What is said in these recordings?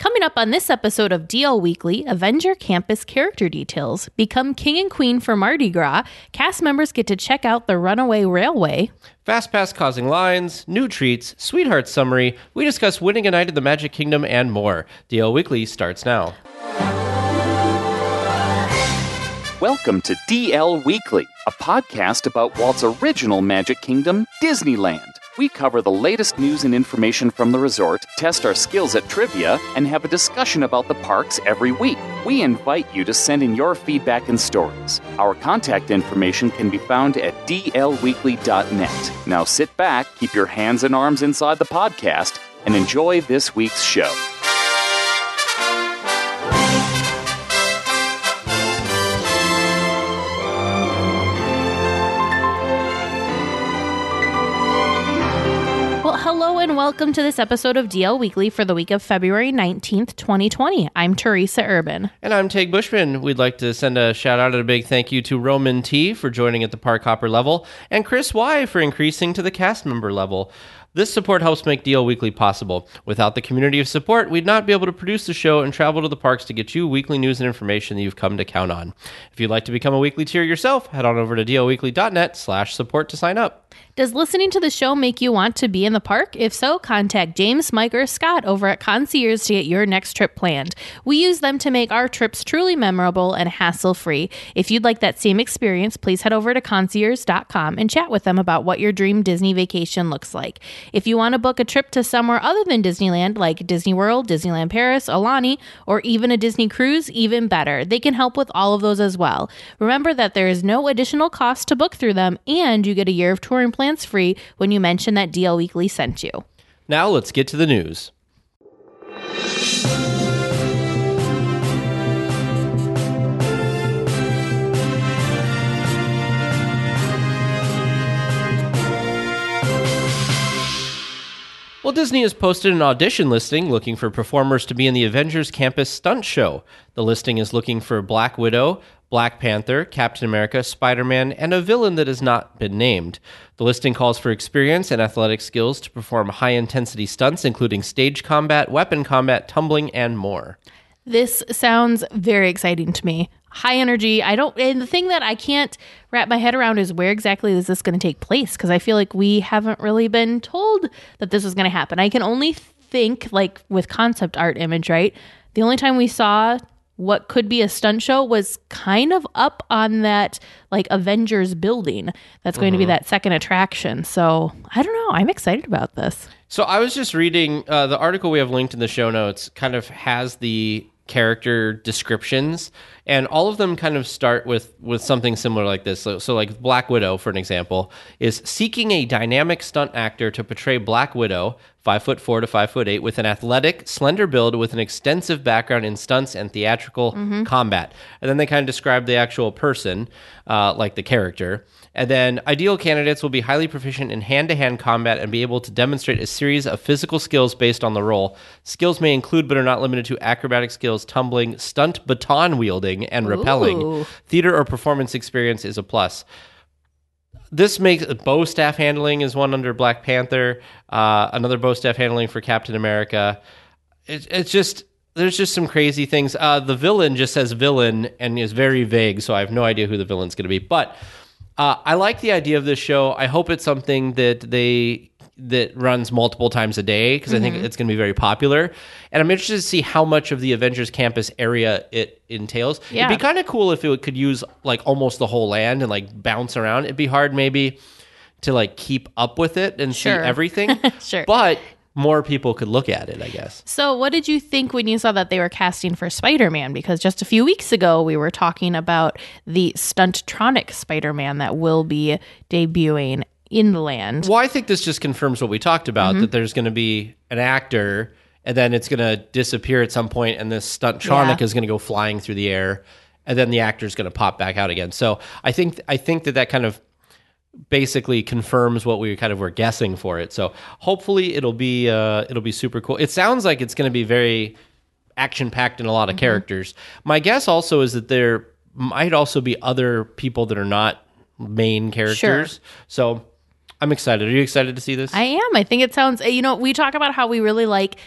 Coming up on this episode of DL Weekly, Avenger Campus character details, become king and queen for Mardi Gras, cast members get to check out the Runaway Railway, Fast Pass causing lines, new treats, sweetheart summary, we discuss winning a night at the Magic Kingdom, and more. DL Weekly starts now. Welcome to DL Weekly, a podcast about Walt's original Magic Kingdom, Disneyland. We cover the latest news and information from the resort, test our skills at trivia, and have a discussion about the parks every week. We invite you to send in your feedback and stories. Our contact information can be found at dlweekly.net. Now sit back, keep your hands and arms inside the podcast, and enjoy this week's show. Hello and welcome to this episode of DL Weekly for the week of February 19th, 2020. I'm Teresa Urban. And I'm Tig Bushman. We'd like to send a shout out and a big thank you to Roman T. for joining at the Park Hopper level, and Chris Y. for increasing to the cast member level. This support helps make DL Weekly possible. Without the community of support, we'd not be able to produce the show and travel to the parks to get you weekly news and information that you've come to count on. If you'd like to become a weekly tier yourself, head on over to dlweekly.net/support to sign up. Does listening to the show make you want to be in the park? If so, contact James, Mike, or Scott over at Concierge to get your next trip planned. We use them to make our trips truly memorable and hassle-free. If you'd like that same experience, please head over to concierge.com and chat with them about what your dream Disney vacation looks like. If you want to book a trip to somewhere other than Disneyland, like Disney World, Disneyland Paris, Aulani, or even a Disney cruise, even better. They can help with all of those as well. Remember that there is no additional cost to book through them, and you get a year of touring plans free when you mention that DL Weekly sent you. Now let's get to the news. Well, Disney has posted an audition listing looking for performers to be in the Avengers Campus Stunt Show. The listing is looking for Black Widow, Black Panther, Captain America, Spider-Man, and a villain that has not been named. The listing calls for experience and athletic skills to perform high-intensity stunts, including stage combat, weapon combat, tumbling, and more. This sounds very exciting to me. High energy. And the thing that I can't wrap my head around is where exactly is this going to take place? Because I feel like we haven't really been told that this was going to happen. I can only think, like with concept art image, right? The only time we saw what could be a stunt show was kind of up on that like Avengers building. That's going to be that second attraction. So I don't know. I'm excited about this. So I was just reading the article we have linked in the show notes kind of has the character descriptions, and all of them kind of start with something similar like this. So like Black Widow, for an example, is seeking a dynamic stunt actor to portray Black Widow, 5'4" to 5'8", with an athletic, slender build with an extensive background in stunts and theatrical combat. And then they kind of describe the actual person, like the character. And then ideal candidates will be highly proficient in hand-to-hand combat and be able to demonstrate a series of physical skills based on the role. Skills may include but are not limited to acrobatic skills, tumbling, stunt baton wielding, and rappelling. Ooh. Theater or performance experience is a plus. This makes bow staff handling is one under Black Panther, another bow staff handling for Captain America. It's just... There's just some crazy things. The villain just says villain and is very vague, so I have no idea who the villain's going to be. But I like the idea of this show. I hope it's something that runs multiple times a day, because I think it's going to be very popular. And I'm interested to see how much of the Avengers Campus area it entails. Yeah. It'd be kind of cool if it could use like almost the whole land and like bounce around. It'd be hard maybe to like keep up with it and see everything. Sure. But more people could look at it, I guess. So what did you think when you saw that they were casting for Spider-Man? Because just a few weeks ago, we were talking about the Stunttronic Spider-Man that will be debuting in the land. Well, I think this just confirms what we talked about, that there's going to be an actor, and then it's going to disappear at some point, and this Stunttronic is going to go flying through the air, and then the actor's going to pop back out again. So I think that kind of basically confirms what we kind of were guessing for it. So hopefully it'll be super cool. It sounds like it's going to be very action-packed and a lot of characters. My guess also is that there might also be other people that are not main characters. So I'm excited. Are you excited to see this? I am. I think it sounds, we talk about how we really like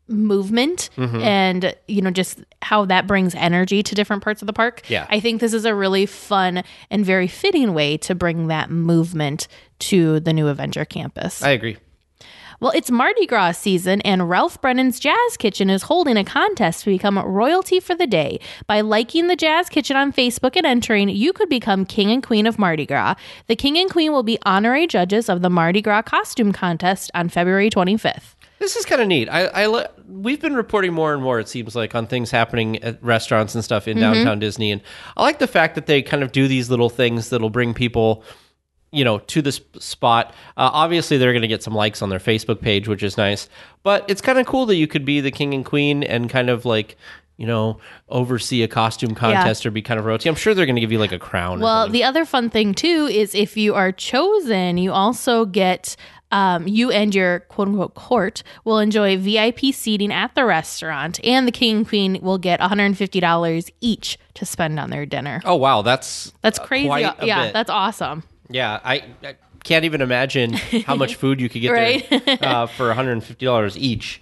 movement and, just how that brings energy to different parts of the park. Yeah. I think this is a really fun and very fitting way to bring that movement to the new Avenger campus. I agree. Well, it's Mardi Gras season, and Ralph Brennan's Jazz Kitchen is holding a contest to become royalty for the day. By liking the Jazz Kitchen on Facebook and entering, you could become King and Queen of Mardi Gras. The King and Queen will be honorary judges of the Mardi Gras costume contest on February 25th. This is kind of neat. We've been reporting more and more, it seems like, on things happening at restaurants and stuff in downtown Disney. And I like the fact that they kind of do these little things that'll bring people, to this spot. Obviously, they're going to get some likes on their Facebook page, which is nice. But it's kind of cool that you could be the king and queen and kind of like, oversee a costume contest or be kind of royalty. I'm sure they're going to give you like a crown. Well, the other fun thing, too, is if you are chosen, you also get... you and your quote-unquote court will enjoy VIP seating at the restaurant, and the king and queen will get $150 each to spend on their dinner. Oh, wow. That's crazy. Quite a bit. That's awesome. Yeah, I can't even imagine how much food you could get Right? there for $150 each.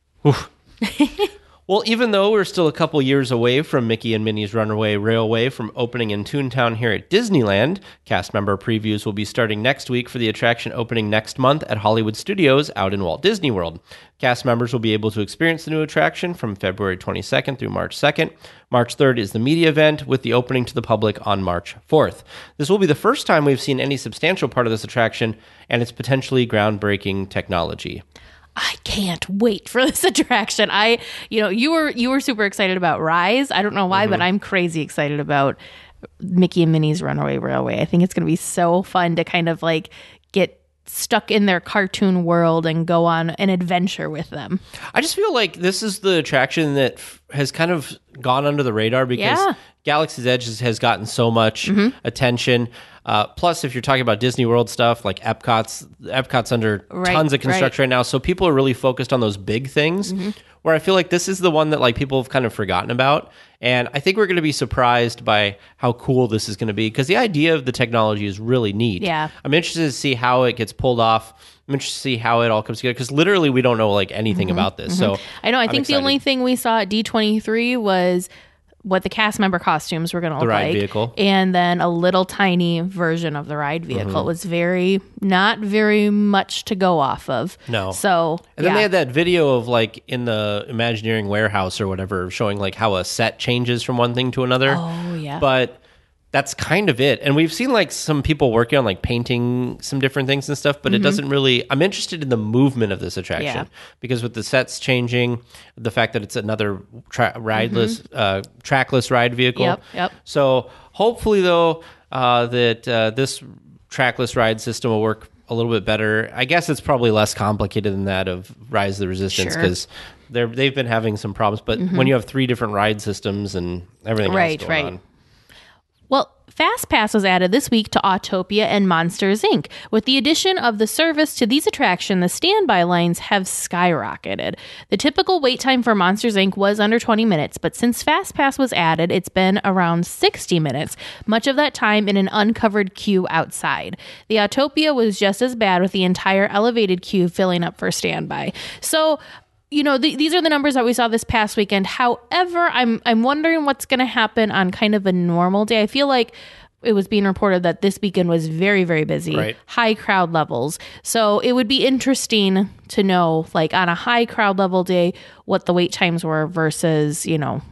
Well, even though we're still a couple years away from Mickey and Minnie's Runaway Railway from opening in Toontown here at Disneyland, cast member previews will be starting next week for the attraction opening next month at Hollywood Studios out in Walt Disney World. Cast members will be able to experience the new attraction from February 22nd through March 2nd. March 3rd is the media event, with the opening to the public on March 4th. This will be the first time we've seen any substantial part of this attraction and its potentially groundbreaking technology. I can't wait for this attraction. You were super excited about Rise. I don't know why, but I'm crazy excited about Mickey and Minnie's Runaway Railway. I think it's going to be so fun to kind of like get stuck in their cartoon world and go on an adventure with them. I just feel like this is the attraction that has kind of gone under the radar because Galaxy's Edge has gotten so much attention. Plus, if you're talking about Disney World stuff, like Epcot's under tons of construction right now. So people are really focused on those big things, where I feel like this is the one that like people have kind of forgotten about. And I think we're going to be surprised by how cool this is going to be, because the idea of the technology is really neat. Yeah. I'm interested to see how it gets pulled off. I'm interested to see how it all comes together, because literally we don't know like anything about this. So I know. I I'm think excited. the only thing we saw at D23 was what the cast member costumes were going to look ride like. vehicle. And then a little tiny version of the ride vehicle. It was not very much to go off of. No. So, And then they had that video of like in the Imagineering warehouse or whatever, showing like how a set changes from one thing to another. Oh, yeah. But that's kind of it. And we've seen like some people working on like painting some different things and stuff, but it doesn't really, I'm interested in the movement of this attraction because with the sets changing, the fact that it's another trackless ride vehicle. Yep. So hopefully though, that this trackless ride system will work a little bit better. I guess it's probably less complicated than that of Rise of the Resistance, because they've been having some problems. But when you have 3 different ride systems and everything else going on. Well, FastPass was added this week to Autopia and Monsters, Inc. With the addition of the service to these attractions, the standby lines have skyrocketed. The typical wait time for Monsters, Inc. was under 20 minutes, but since FastPass was added, it's been around 60 minutes, much of that time in an uncovered queue outside. The Autopia was just as bad, with the entire elevated queue filling up for standby. So, these are the numbers that we saw this past weekend. However, I'm wondering what's going to happen on kind of a normal day. I feel like it was being reported that this weekend was very, very busy, high crowd levels. So it would be interesting to know, like on a high crowd level day, what the wait times were versus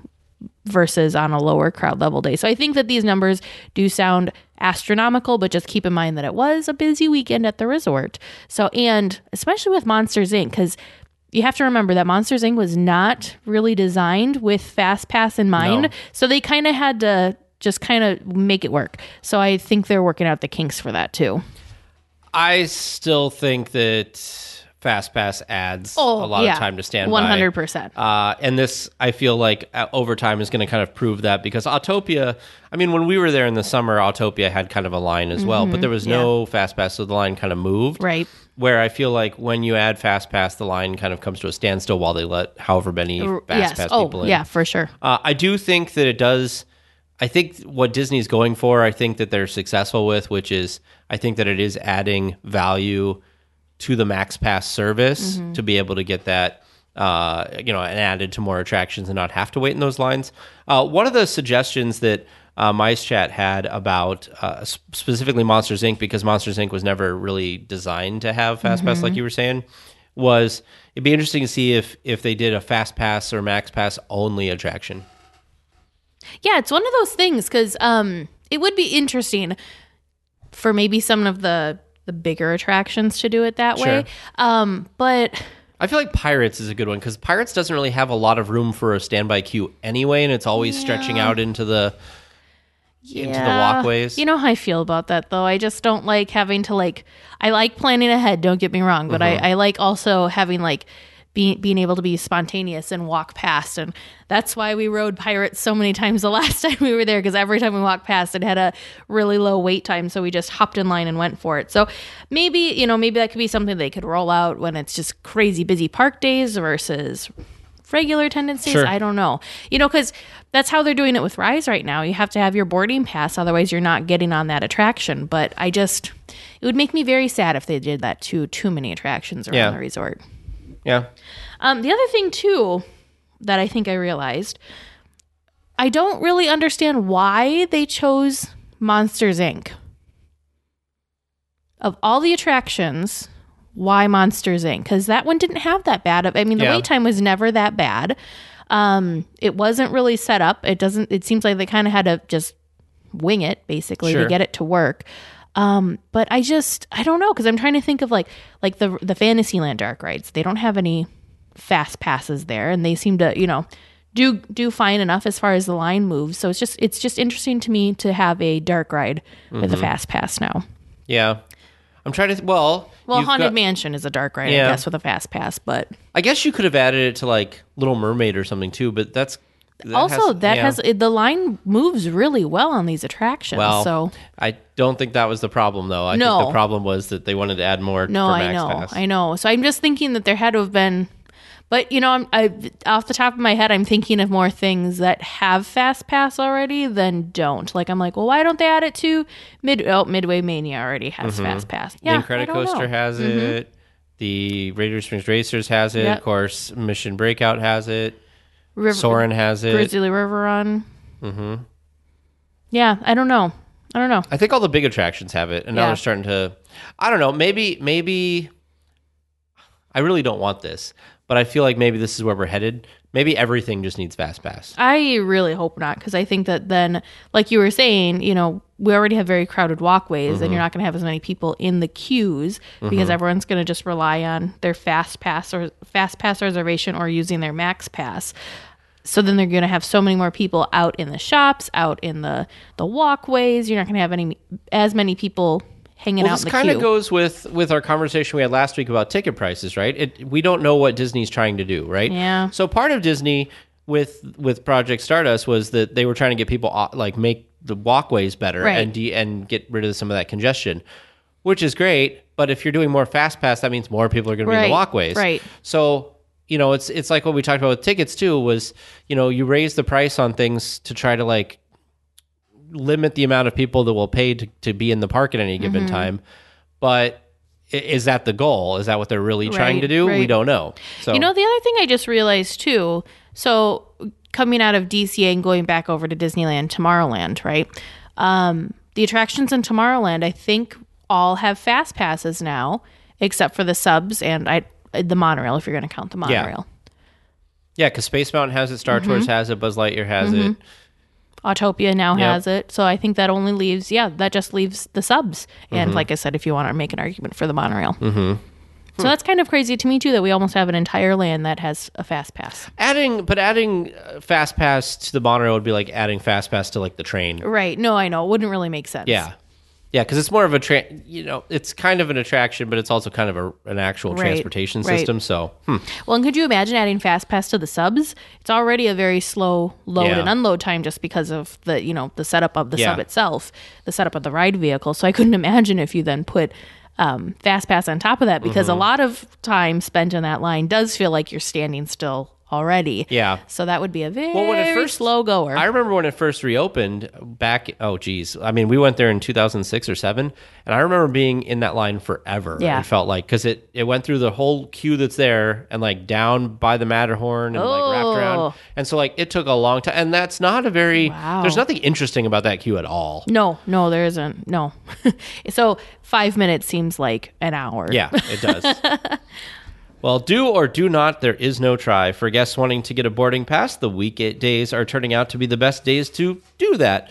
on a lower crowd level day. So I think that these numbers do sound astronomical, but just keep in mind that it was a busy weekend at the resort. So, and especially with Monsters, Inc., because you have to remember that Monsters, Inc. was not really designed with FastPass in mind. No. So they kind of had to just kind of make it work. So I think they're working out the kinks for that too. I still think that FastPass adds a lot of time to stand 100%. by. And this, I feel like over time is going to kind of prove that, because Autopia, I mean, when we were there in the summer, Autopia had kind of a line as well, but there was no FastPass, so the line kind of moved. Right. Where I feel like when you add FastPass, the line kind of comes to a standstill while they let however many FastPass people in. Yeah, for sure. I do think that it does. I think what Disney's going for, I think that they're successful with, which is, I think that it is adding value to the MaxPass service to be able to get that and added to more attractions and not have to wait in those lines. One of the suggestions that Mice Chat had about specifically Monsters Inc., because Monsters Inc. was never really designed to have Fast Pass, like you were saying, was it'd be interesting to see if they did a Fast Pass or Max Pass only attraction. Yeah, it's one of those things, because it would be interesting for maybe some of the bigger attractions to do it that way. But I feel like Pirates is a good one, because Pirates doesn't really have a lot of room for a standby queue anyway, and it's always stretching out into the walkways. You know how I feel about that, though. I just don't like having to, I like planning ahead, don't get me wrong, but I like also having, being able to be spontaneous and walk past. And that's why we rode Pirates so many times the last time we were there, because every time we walked past, it had a really low wait time, so we just hopped in line and went for it. So maybe that could be something they could roll out when it's just crazy busy park days versus regular attendance days. Sure. I don't know. Because that's how they're doing it with Rise right now. You have to have your boarding pass, otherwise you're not getting on that attraction. But it would make me very sad if they did that to too many attractions around the resort. Yeah. The other thing, too, that I think I realized, I don't really understand why they chose Monsters, Inc. Of all the attractions, why Monsters, Inc.? Because that one didn't have that bad. I mean, the wait time was never that bad. It wasn't really set up. It seems like they kind of had to just wing it, basically, to get it to work. But I don't know, because I'm trying to think of like the Fantasyland dark rides. They don't have any fast passes there, and they seem to, do fine enough as far as the line moves. So it's just interesting to me to have a dark ride with a fast pass now. Yeah. I'm trying to, Haunted Mansion is a dark ride, I guess, with a fast pass, but I guess you could have added it to Little Mermaid or something too, but the line moves really well on these attractions. Well, so I don't think that was the problem, though. I think the problem was that they wanted to add more for Max Pass. I know. So I'm just thinking that there had to have been, but off the top of my head, I'm thinking of more things that have Fast Pass already than don't. I'm like, well, why don't they add it to Midway Mania already has Fast Pass? Yeah, the Incredicoaster has it. The Radiator Springs Racers has it. Of course, Mission Breakout has it. Soarin' has it. Grizzly River Run. Yeah, I don't know. I think all the big attractions have it, and now they're starting to. I don't know. Maybe. I really don't want this, but I feel like maybe this is where we're headed. Maybe everything just needs Fast Pass. I really hope not, because I think that then, like you were saying, we already have very crowded walkways, and you're not going to have as many people in the queues because everyone's going to just rely on their Fast Pass reservation or using their Max Pass. So then they're going to have so many more people out in the shops, out in the walkways. You're not going to have as many people hanging out in the queue. This kind of goes with our conversation we had last week about ticket prices, right? We don't know what Disney's trying to do, right? Yeah. So part of Disney with Project Stardust was that they were trying to get people make the walkways better and get rid of some of that congestion, which is great. But if you're doing more Fast Pass, that means more people are going to be in the walkways. Right. So it's like what we talked about with tickets too, was, you raise the price on things to try to limit the amount of people that will pay to be in the park at any given time. But is that the goal? Is that what they're really trying to do? We don't know. So the other thing I just realized too, so coming out of DCA and going back over to Disneyland, Tomorrowland, right? The attractions in Tomorrowland, I think all have Fast Passes now, except for the subs and the monorail, if you're going to count the monorail. Yeah, because Space Mountain has it, Star Tours has it, Buzz Lightyear has it. Autopia now has it. So I think that only leaves, that just leaves the subs. And like I said, if you want to make an argument for the monorail. So that's kind of crazy to me too, that we almost have an entire land that has a Fast Pass. Adding Fast Pass to the monorail would be like adding Fast Pass to the train. Right. No, I know. It wouldn't really make sense. Yeah, because it's more of a it's kind of an attraction, but it's also kind of an actual transportation system. So, well, and could you imagine adding Fast Pass to the subs? It's already a very slow load and unload time just because of the the setup of the sub itself, the setup of the ride vehicle. So I couldn't imagine if you then put Fast Pass on top of that, because a lot of time spent in that line does feel like you're standing still already. Yeah. So that would be a very when it first, slow goer. I remember when it first reopened back, we went there in 2006 or 7, and I remember being in that line forever. Yeah. It felt like, because it went through the whole queue that's there and like down by the Matterhorn and like wrapped around. And so like it took a long time, and that's not a very, there's nothing interesting about that queue at all. No, there isn't. No. So 5 minutes seems like an hour. Yeah, it does. Well, do or do not, there is no try. For guests wanting to get a boarding pass, the weekdays are turning out to be the best days to do that.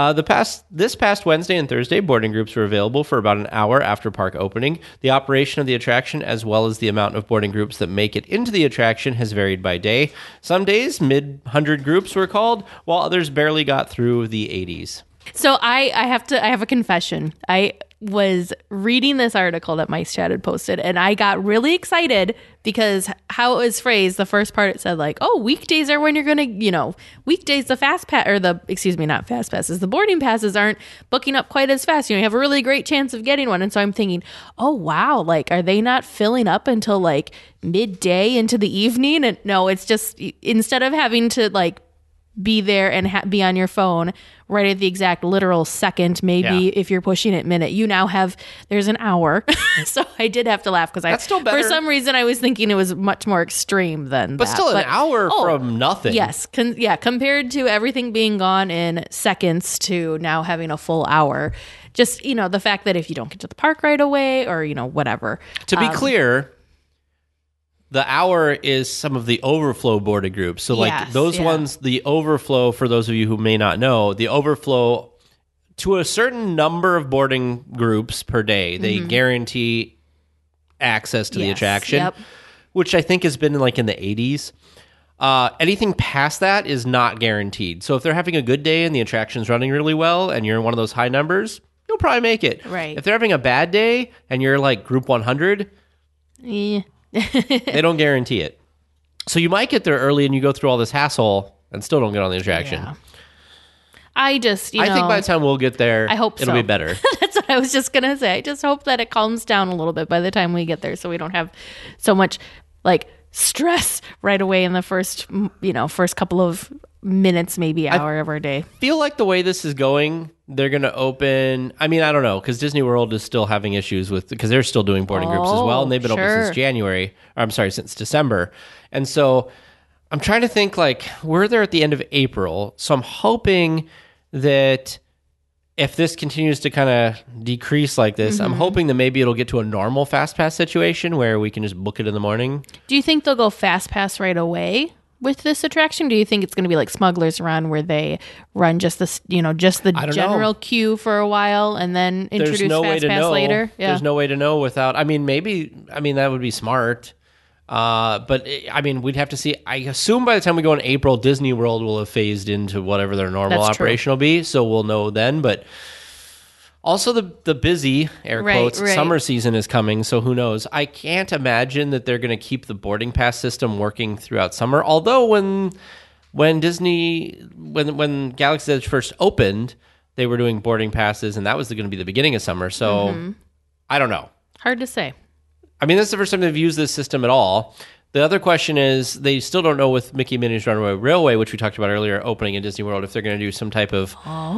This past Wednesday and Thursday, boarding groups were available for about an hour after park opening. The operation of the attraction, as well as the amount of boarding groups that make it into the attraction, has varied by day. Some days, mid-100 groups were called, while others barely got through the 80s. So I have a confession. I was reading this article that Mice Chat had posted, and I got really excited because how it was phrased, the first part it said like, oh, weekdays are when you're going to, weekdays, the fast pass, or not fast passes, the boarding passes aren't booking up quite as fast. You have a really great chance of getting one. And so I'm thinking, oh, wow, like, are they not filling up until like midday into the evening? And no, it's just, instead of having to like be there and be on your phone right at the exact literal second, maybe if you're pushing it minute, there's an hour. So I did have to laugh because That's still better. For some reason I was thinking it was much more extreme than but that. Still an hour from nothing. Yes. Compared to everything being gone in seconds to now having a full hour. Just, the fact that if you don't get to the park right away or, whatever. To be clear, the hour is some of the overflow boarding groups. So ones, the overflow, for those of you who may not know, the overflow to a certain number of boarding groups per day, they guarantee access to the attraction, which I think has been in the 80s. Anything past that is not guaranteed. So if they're having a good day and the attraction's running really well and you're in one of those high numbers, you'll probably make it. Right. If they're having a bad day and you're like group 100, they don't guarantee it. So you might get there early and you go through all this hassle and still don't get on the attraction. Yeah. I think by the time we'll get there, I hope it'll be better. That's what I was just going to say. I just hope that it calms down a little bit by the time we get there so we don't have so much stress right away in the first couple of minutes, maybe hour of our day. Feel like the way this is going, they're going to open. I mean, I don't know, because Disney World is still having issues because they're still doing boarding groups as well, and they've been open since December. And so I'm trying to think we're there at the end of April, so I'm hoping that if this continues to kind of decrease like this, I'm hoping that maybe it'll get to a normal Fast Pass situation where we can just book it in the morning. Do you think they'll go Fast Pass right away with this attraction? Do you think it's going to be like Smuggler's Run where they run just the general queue for a while and then introduce Fast Pass later? Yeah. There's no way to know without. I mean, that would be smart. But we'd have to see. I assume by the time we go in April, Disney World will have phased into whatever their normal operation will be, so we'll know then. But also the busy, air quotes, summer season is coming, so who knows? I can't imagine that they're going to keep the boarding pass system working throughout summer. Although when Galaxy's Edge first opened, they were doing boarding passes, and that was going to be the beginning of summer. So I don't know. Hard to say. I mean, that's the first time they've used this system at all. The other question is they still don't know with Mickey and Minnie's Runaway Railway, which we talked about earlier, opening in Disney World, if they're going to do some type of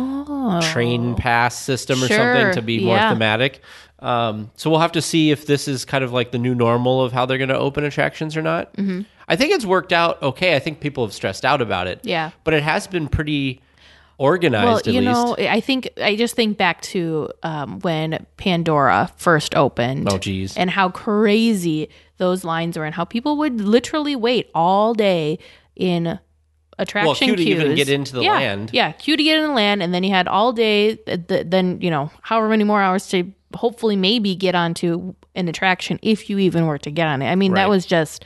train pass system or something to be more thematic. So we'll have to see if this is kind of like the new normal of how they're going to open attractions or not. Mm-hmm. I think it's worked out okay. I think people have stressed out about it. Yeah. But it has been pretty organized, at least. I just think back to when Pandora first opened. Oh, geez. And how crazy those lines were and how people would literally wait all day in attraction queues. To even get into the land. Yeah, queue to get in the land, and then you had all day, then, however many more hours to hopefully maybe get onto an attraction if you even were to get on it. I mean, that was just,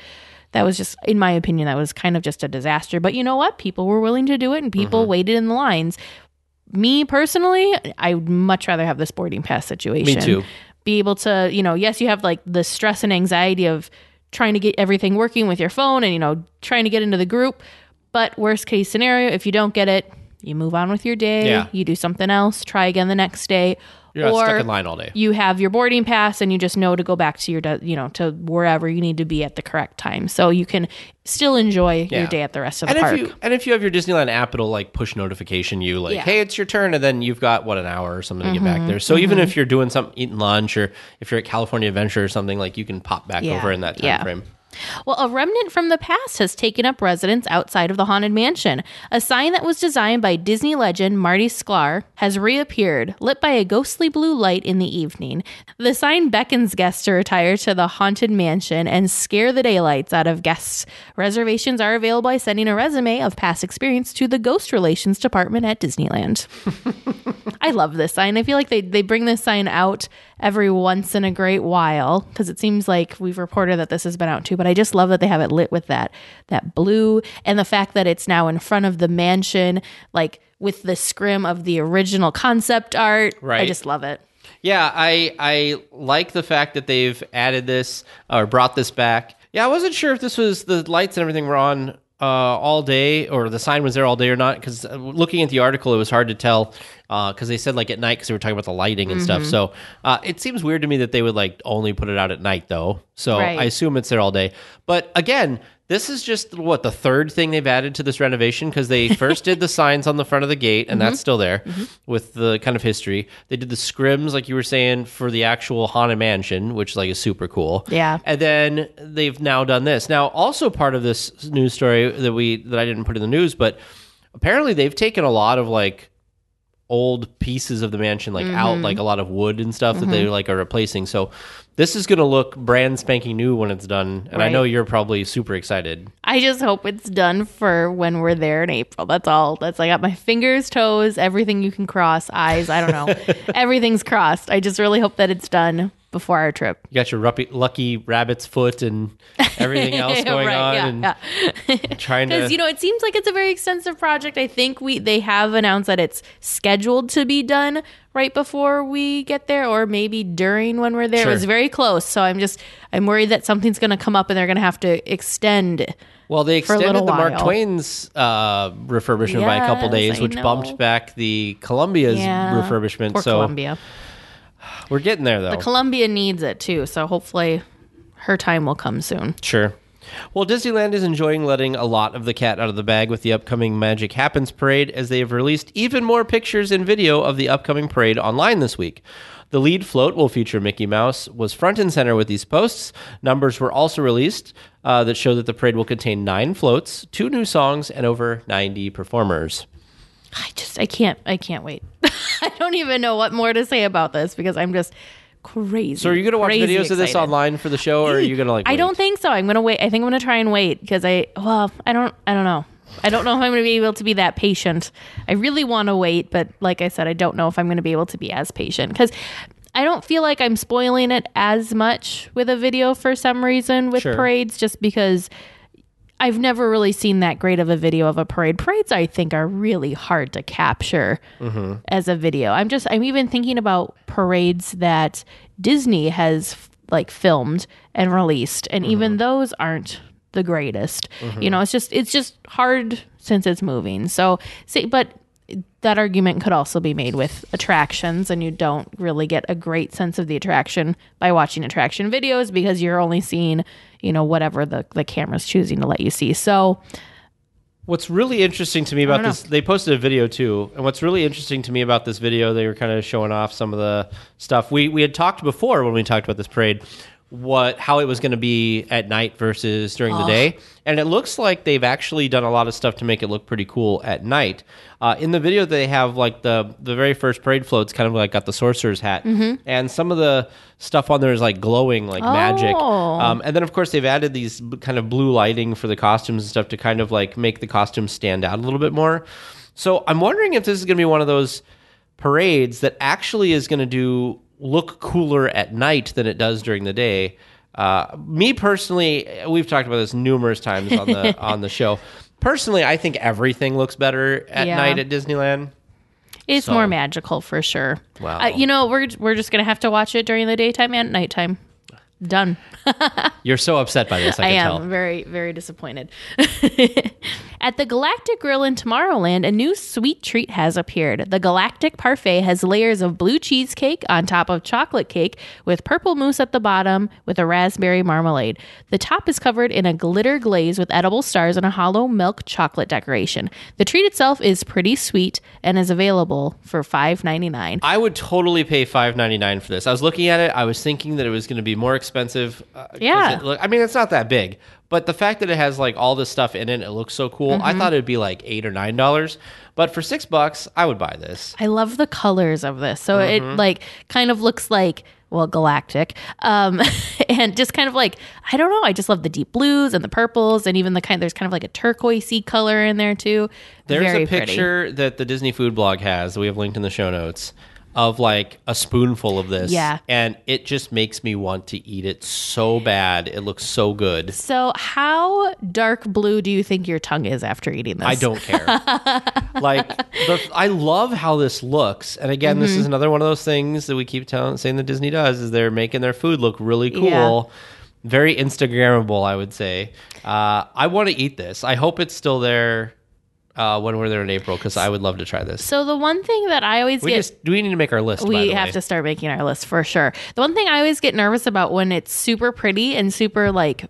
in my opinion, that was kind of just a disaster. But you know what? People were willing to do it, and people waited in the lines. Me personally, I would much rather have this boarding pass situation. Me too. Be able to, yes, you have the stress and anxiety of trying to get everything working with your phone and, trying to get into the group. But worst case scenario, if you don't get it, you move on with your day. Yeah. You do something else, try again the next day. You're not stuck in line all day. You have your boarding pass and you just know to go back to your, to wherever you need to be at the correct time. So you can still enjoy your day at the rest of the park. If you have your Disneyland app, it'll like push notification you like, hey, it's your turn. And then you've got an hour or something to get back there. So even if you're doing something, eating lunch, or if you're at California Adventure or something, like you can pop back over in that time frame. Well, a remnant from the past has taken up residence outside of the Haunted Mansion. A sign that was designed by Disney legend Marty Sklar has reappeared, lit by a ghostly blue light in the evening. The sign beckons guests to retire to the Haunted Mansion and scare the daylights out of guests. Reservations are available by sending a resume of past experience to the Ghost Relations Department at Disneyland. I love this sign. I feel like they bring this sign out every once in a great while, because it seems like we've reported that this has been out too, but I just love that they have it lit with that blue, and the fact that it's now in front of the mansion, like with the scrim of the original concept art. Right. I just love it. Yeah, I like the fact that they've added this or brought this back. Yeah, I wasn't sure if this was the lights and everything were on all day, or the sign was there all day or not, because looking at the article it was hard to tell, because they said like at night, because they were talking about the lighting and stuff. So it seems weird to me that they would like only put it out at night though, so I assume it's there all day. But again, this is just the third thing they've added to this renovation, because they first did the signs on the front of the gate, and that's still there with the kind of history. They did the scrims, like you were saying, for the actual Haunted Mansion, which like is super cool. Yeah. And then they've now done this. Now, also part of this news story that I didn't put in the news, but apparently they've taken a lot of like old pieces of the mansion like out, like a lot of wood and stuff that they like are replacing. So this is going to look brand spanking new when it's done, and I know you're probably super excited. I just hope it's done for when we're there in April. That's all. I got my fingers, toes, everything you can cross, eyes, I don't know. Everything's crossed. I just really hope that it's done before our trip. You got your lucky rabbit's foot and everything else going on. Trying to... Because, it seems like it's a very extensive project. I think they have announced that it's scheduled to be done right before we get there, or maybe during when we're there. Sure. It was very close. So I'm worried that something's going to come up and they're going to have to extend. Well, they extended the Mark Twain's refurbishment by a couple days, which bumped back the Columbia's refurbishment. Poor Columbia. We're getting there, though. The Columbia needs it, too, so hopefully her time will come soon. Sure. Well, Disneyland is enjoying letting a lot of the cat out of the bag with the upcoming Magic Happens parade, as they have released even more pictures and video of the upcoming parade online this week. The lead float will feature Mickey Mouse, was front and center with these posts. Numbers were also released that show that the parade will contain 9 floats, 2 new songs, and over 90 performers. I can't wait. I don't even know what more to say about this, because I'm just crazy. So are you going to watch videos of this online for the show, or are you going to wait? I don't think so. I'm going to wait. I think I'm going to try and wait, because I don't know. I don't know if I'm going to be able to be that patient. I really want to wait, but like I said, I don't know if I'm going to be able to be as patient, because I don't feel like I'm spoiling it as much with a video for some reason with parades, just because I've never really seen that great of a video of a parade. Parades, I think, are really hard to capture as a video. I'm even thinking about parades that Disney has filmed and released, and even those aren't the greatest. It's just hard since it's moving. So, but that argument could also be made with attractions, and you don't really get a great sense of the attraction by watching attraction videos, because you're only seeing, whatever the camera's choosing to let you see. So what's really interesting to me about this, they posted a video too, and what's really interesting to me about this video, they were kind of showing off some of the stuff. We had talked before when we talked about this parade, how it was going to be at night versus during the day, and it looks like they've actually done a lot of stuff to make it look pretty cool at night. In the video, they have the very first parade float's kind of got the sorcerer's hat, and some of the stuff on there is glowing magic. And then of course they've added these kind of blue lighting for the costumes and stuff to kind of make the costumes stand out a little bit more. So I'm wondering if this is going to be one of those parades that actually is going to look cooler at night than it does during the day. Me personally, we've talked about this numerous times on the show. Personally, I think everything looks better at night at Disneyland. It's more magical for sure. Wow. We're just gonna have to watch it during the daytime and nighttime. Done. You're so upset by this, I can tell. Very, very disappointed. At the Galactic Grill in Tomorrowland, a new sweet treat has appeared. The Galactic Parfait has layers of blue cheesecake on top of chocolate cake with purple mousse at the bottom with a raspberry marmalade. The top is covered in a glitter glaze with edible stars and a hollow milk chocolate decoration. The treat itself is pretty sweet and is available for $5.99. I would totally pay $5.99 for this. I was looking at it. I was thinking that it was going to be more expensive. Yeah. It's not that big. But the fact that it has like all this stuff in it, it looks so cool. I thought it'd be like $8 or $9. But for $6, I would buy this. I love the colors of this. So it like kind of looks like, well, galactic. And just kind of like, I don't know. I just love the deep blues and the purples and even there's kind of like a turquoisey color in there too. There's Very a picture that the Disney Food Blog has that we have linked in the show notes of like a spoonful of this. Yeah. And it just makes me want to eat it so bad. It looks so good. So how dark blue do you think your tongue is after eating this? I don't care. I love how this looks. And again, this is another one of those things that we keep saying that Disney does is they're making their food look really cool. Yeah. Very Instagrammable, I would say. I want to eat this. I hope it's still there when we're there in April, because I would love to try this. So the one thing that I always We need to make our list. We have to start making our list for sure. The one thing I always get nervous about when it's super pretty and super like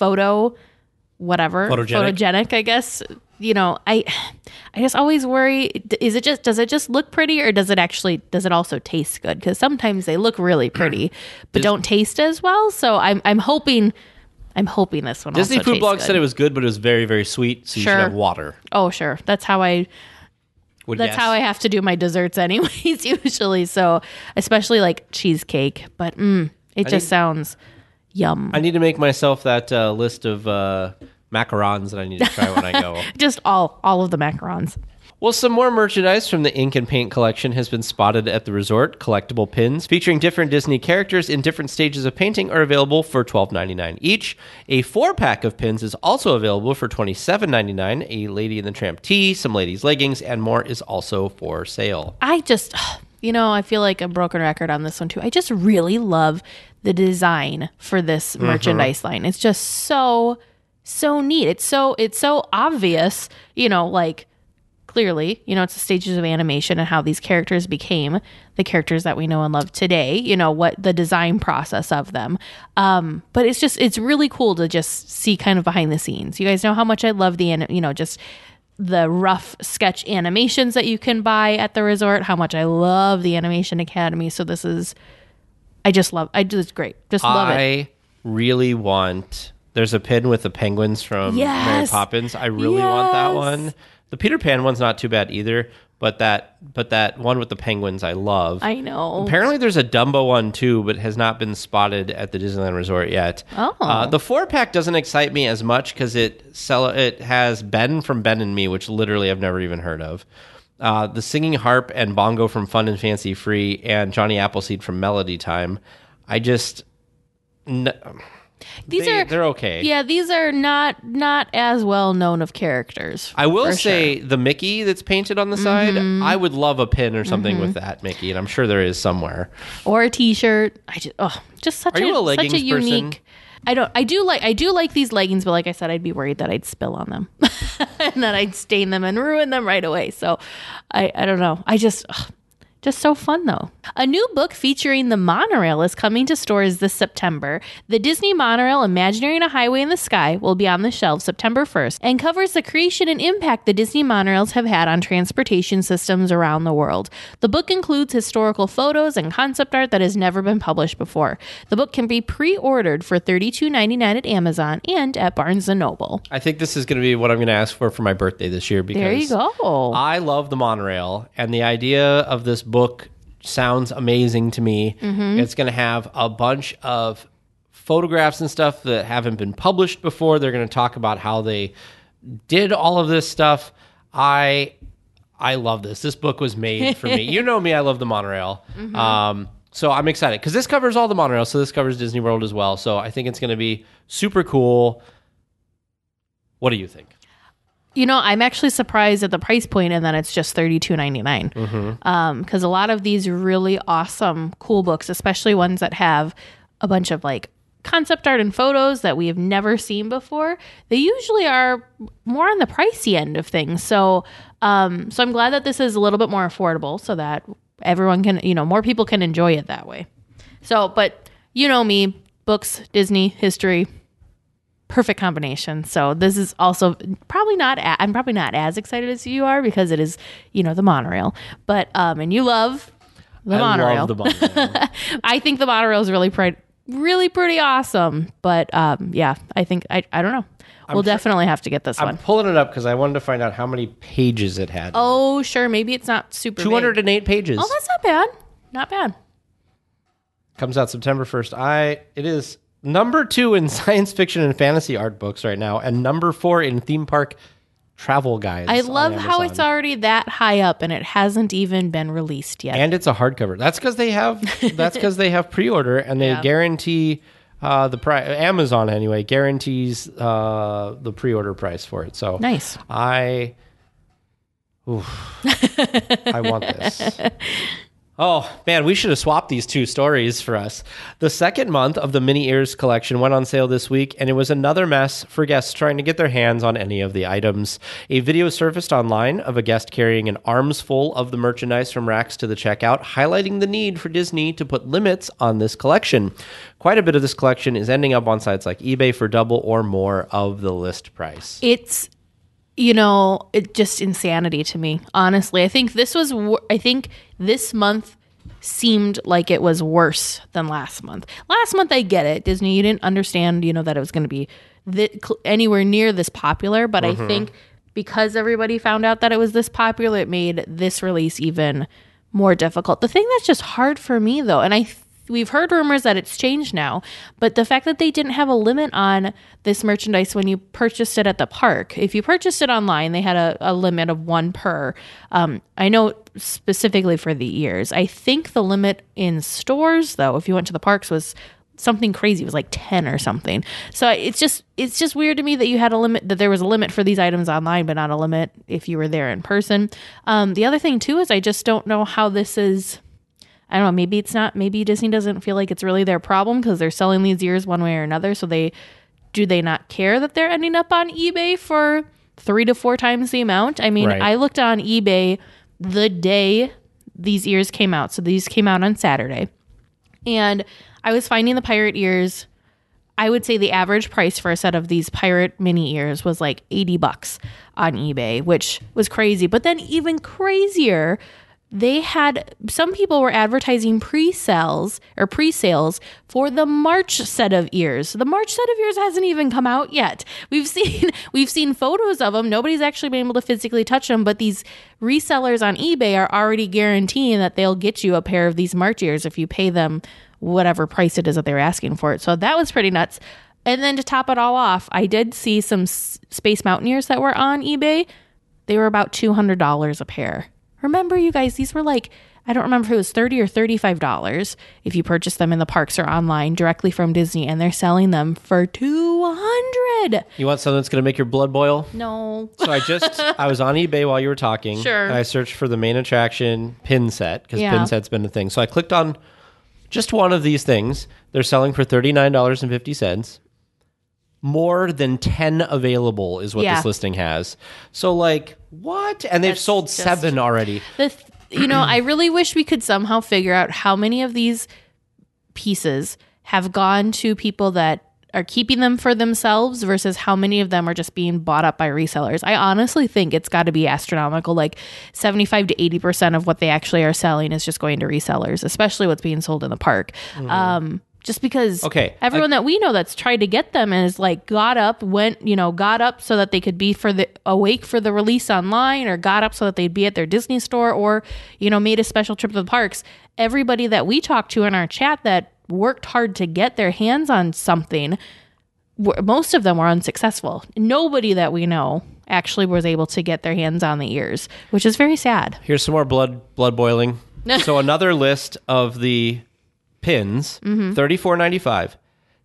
photogenic, I guess. You know, I just always worry, does it just look pretty, or does it also taste good? Because sometimes they look really pretty but don't taste as well. So I'm hoping this one Disney also Food Blog tastes said good. it was good, but it was very, very sweet, so you should have water. Oh, sure. That's how I have to do my desserts anyways, usually. So especially like cheesecake, but it just sounds yum. I need to make myself that list of macarons that I need to try when I go. Just all of the macarons. Well, some more merchandise from the Ink and Paint collection has been spotted at the resort. Collectible pins featuring different Disney characters in different stages of painting are available for $12.99 each. A 4-pack of pins is also available for $27.99. A Lady and the Tramp tee, some ladies' leggings, and more is also for sale. I just, I feel like a broken record on this one too. I just really love the design for this merchandise line. It's just so neat. It's so obvious, like, clearly, it's the stages of animation and how these characters became the characters that we know and love today, what the design process of them. But it's really cool to just see kind of behind the scenes. You guys know how much I love just the rough sketch animations that you can buy at the resort, how much I love the Animation Academy. So it's great. Just love it. I really want, there's a pin with the penguins from Mary Poppins. I really want that one. The Peter Pan one's not too bad either, but that one with the penguins I love. I know. Apparently there's a Dumbo one too, but has not been spotted at the Disneyland Resort yet. Oh. The 4-pack doesn't excite me as much because it has Ben from Ben and Me, which literally I've never even heard of. The Singing Harp and Bongo from Fun and Fancy Free, and Johnny Appleseed from Melody Time. They're okay. Yeah, these are not as well known of characters. I will say the Mickey that's painted on the side, I would love a pin or something with that Mickey, and I'm sure there is somewhere. Or a T-shirt. Just such Are you a leggings such a unique person? I do like these leggings, but like I said, I'd be worried that I'd spill on them and that I'd stain them and ruin them right away. So I don't know. Just so fun, though. A new book featuring the monorail is coming to stores this September. The Disney Monorail, Imagineering a Highway in the Sky, will be on the shelves September 1st and covers the creation and impact the Disney monorails have had on transportation systems around the world. The book includes historical photos and concept art that has never been published before. The book can be pre-ordered for $32.99 at Amazon and at Barnes & Noble. I think this is going to be what I'm going to ask for my birthday this year, because there you go. I love the monorail, and the idea of this book sounds amazing to me. It's going to have a bunch of photographs and stuff that haven't been published before. They're going to talk about how they did all of this stuff. I love this. This book was made for me. You know me, I love the monorail. So I'm excited because this covers all the monorails. So this covers Disney World as well. So I think it's going to be super cool. What do you think? I'm actually surprised at the price point and that it's just $32.99. Because a lot of these really awesome, cool books, especially ones that have a bunch of like concept art and photos that we have never seen before, they usually are more on the pricey end of things. So, so I'm glad that this is a little bit more affordable so that everyone can, more people can enjoy it that way. So, but you know me, books, Disney, history, perfect combination. So this is also probably not, I'm probably not as excited as you are because it is, the monorail, but, and you love the monorail. I love the monorail. I think the monorail is really pretty awesome. But yeah, I think, I don't know. We'll definitely have to get this I'm one. pulling it up because I wanted to find out how many pages it had. Oh, sure. Maybe it's not super 208 pages. Oh, that's not bad. Not bad. Comes out September 1st. It is number 2 in science fiction and fantasy art books right now, and number 4 in theme park travel guides. I love on how Amazon. it's already that high up and it hasn't even been released yet. And it's a hardcover. That's because they have pre-order and they guarantee the price. Amazon anyway guarantees the pre-order price for it. So nice. I want this. Oh, man, we should have swapped these two stories for us. The second month of the Mini Ears collection went on sale this week, and it was another mess for guests trying to get their hands on any of the items. A video surfaced online of a guest carrying an arms full of the merchandise from racks to the checkout, highlighting the need for Disney to put limits on this collection. Quite a bit of this collection is ending up on sites like eBay for double or more of the list price. It's it's just insanity to me. Honestly, I think this month seemed like it was worse than last month. Last month, I get it. Disney, you didn't understand, that it was going to be anywhere near this popular. But I think because everybody found out that it was this popular, it made this release even more difficult. The thing that's just hard for me, though, and we've heard rumors that it's changed now, but the fact that they didn't have a limit on this merchandise when you purchased it at the park. If you purchased it online, they had a limit of 1 per. I know specifically for the ears. I think the limit in stores, though, if you went to the parks, was something crazy. It was like 10 or something. So it's just weird to me that you had a limit, that there was a limit for these items online, but not a limit if you were there in person. The other thing, too, is I just don't know how this is. I don't know, maybe Disney doesn't feel like it's really their problem because they're selling these ears one way or another. So do they not care that they're ending up on eBay for 3 to 4 times the amount? I mean, right. I looked on eBay the day these ears came out. So these came out on Saturday. And I was finding the pirate ears. I would say the average price for a set of these pirate mini ears was like $80 on eBay, which was crazy. But then even crazier, some people were advertising pre-sales for the March set of ears. The March set of ears hasn't even come out yet. We've seen photos of them. Nobody's actually been able to physically touch them, but these resellers on eBay are already guaranteeing that they'll get you a pair of these March ears if you pay them whatever price it is that they're asking for it. So that was pretty nuts. And then to top it all off, I did see some Space Mountain ears that were on eBay. They were about $200 a pair. Remember, you guys, these were like, I don't remember if it was $30 or $35 if you purchase them in the parks or online directly from Disney, and they're selling them for $200. You want something that's going to make your blood boil? No. So I was on eBay while you were talking. Sure. And I searched for the main attraction pin set because Yeah. pin set's been a thing. So I clicked on just one of these things. They're selling for $39.50. More than 10 available is what Yeah. this listing has. So like, what? And they've That's sold just- 7 already. I really wish we could somehow figure out how many of these pieces have gone to people that are keeping them for themselves versus how many of them are just being bought up by resellers. I honestly think it's got to be astronomical. Like 75 to 80% of what they actually are selling is just going to resellers, especially what's being sold in the park. Just because everyone that we know that's tried to get them and is like got up so that they could be awake for the release online, or got up so that they'd be at their Disney store, or, made a special trip to the parks. Everybody that we talked to in our chat that worked hard to get their hands on something, most of them were unsuccessful. Nobody that we know actually was able to get their hands on the ears, which is very sad. Here's some more blood boiling. So another list of the pins, $34.95.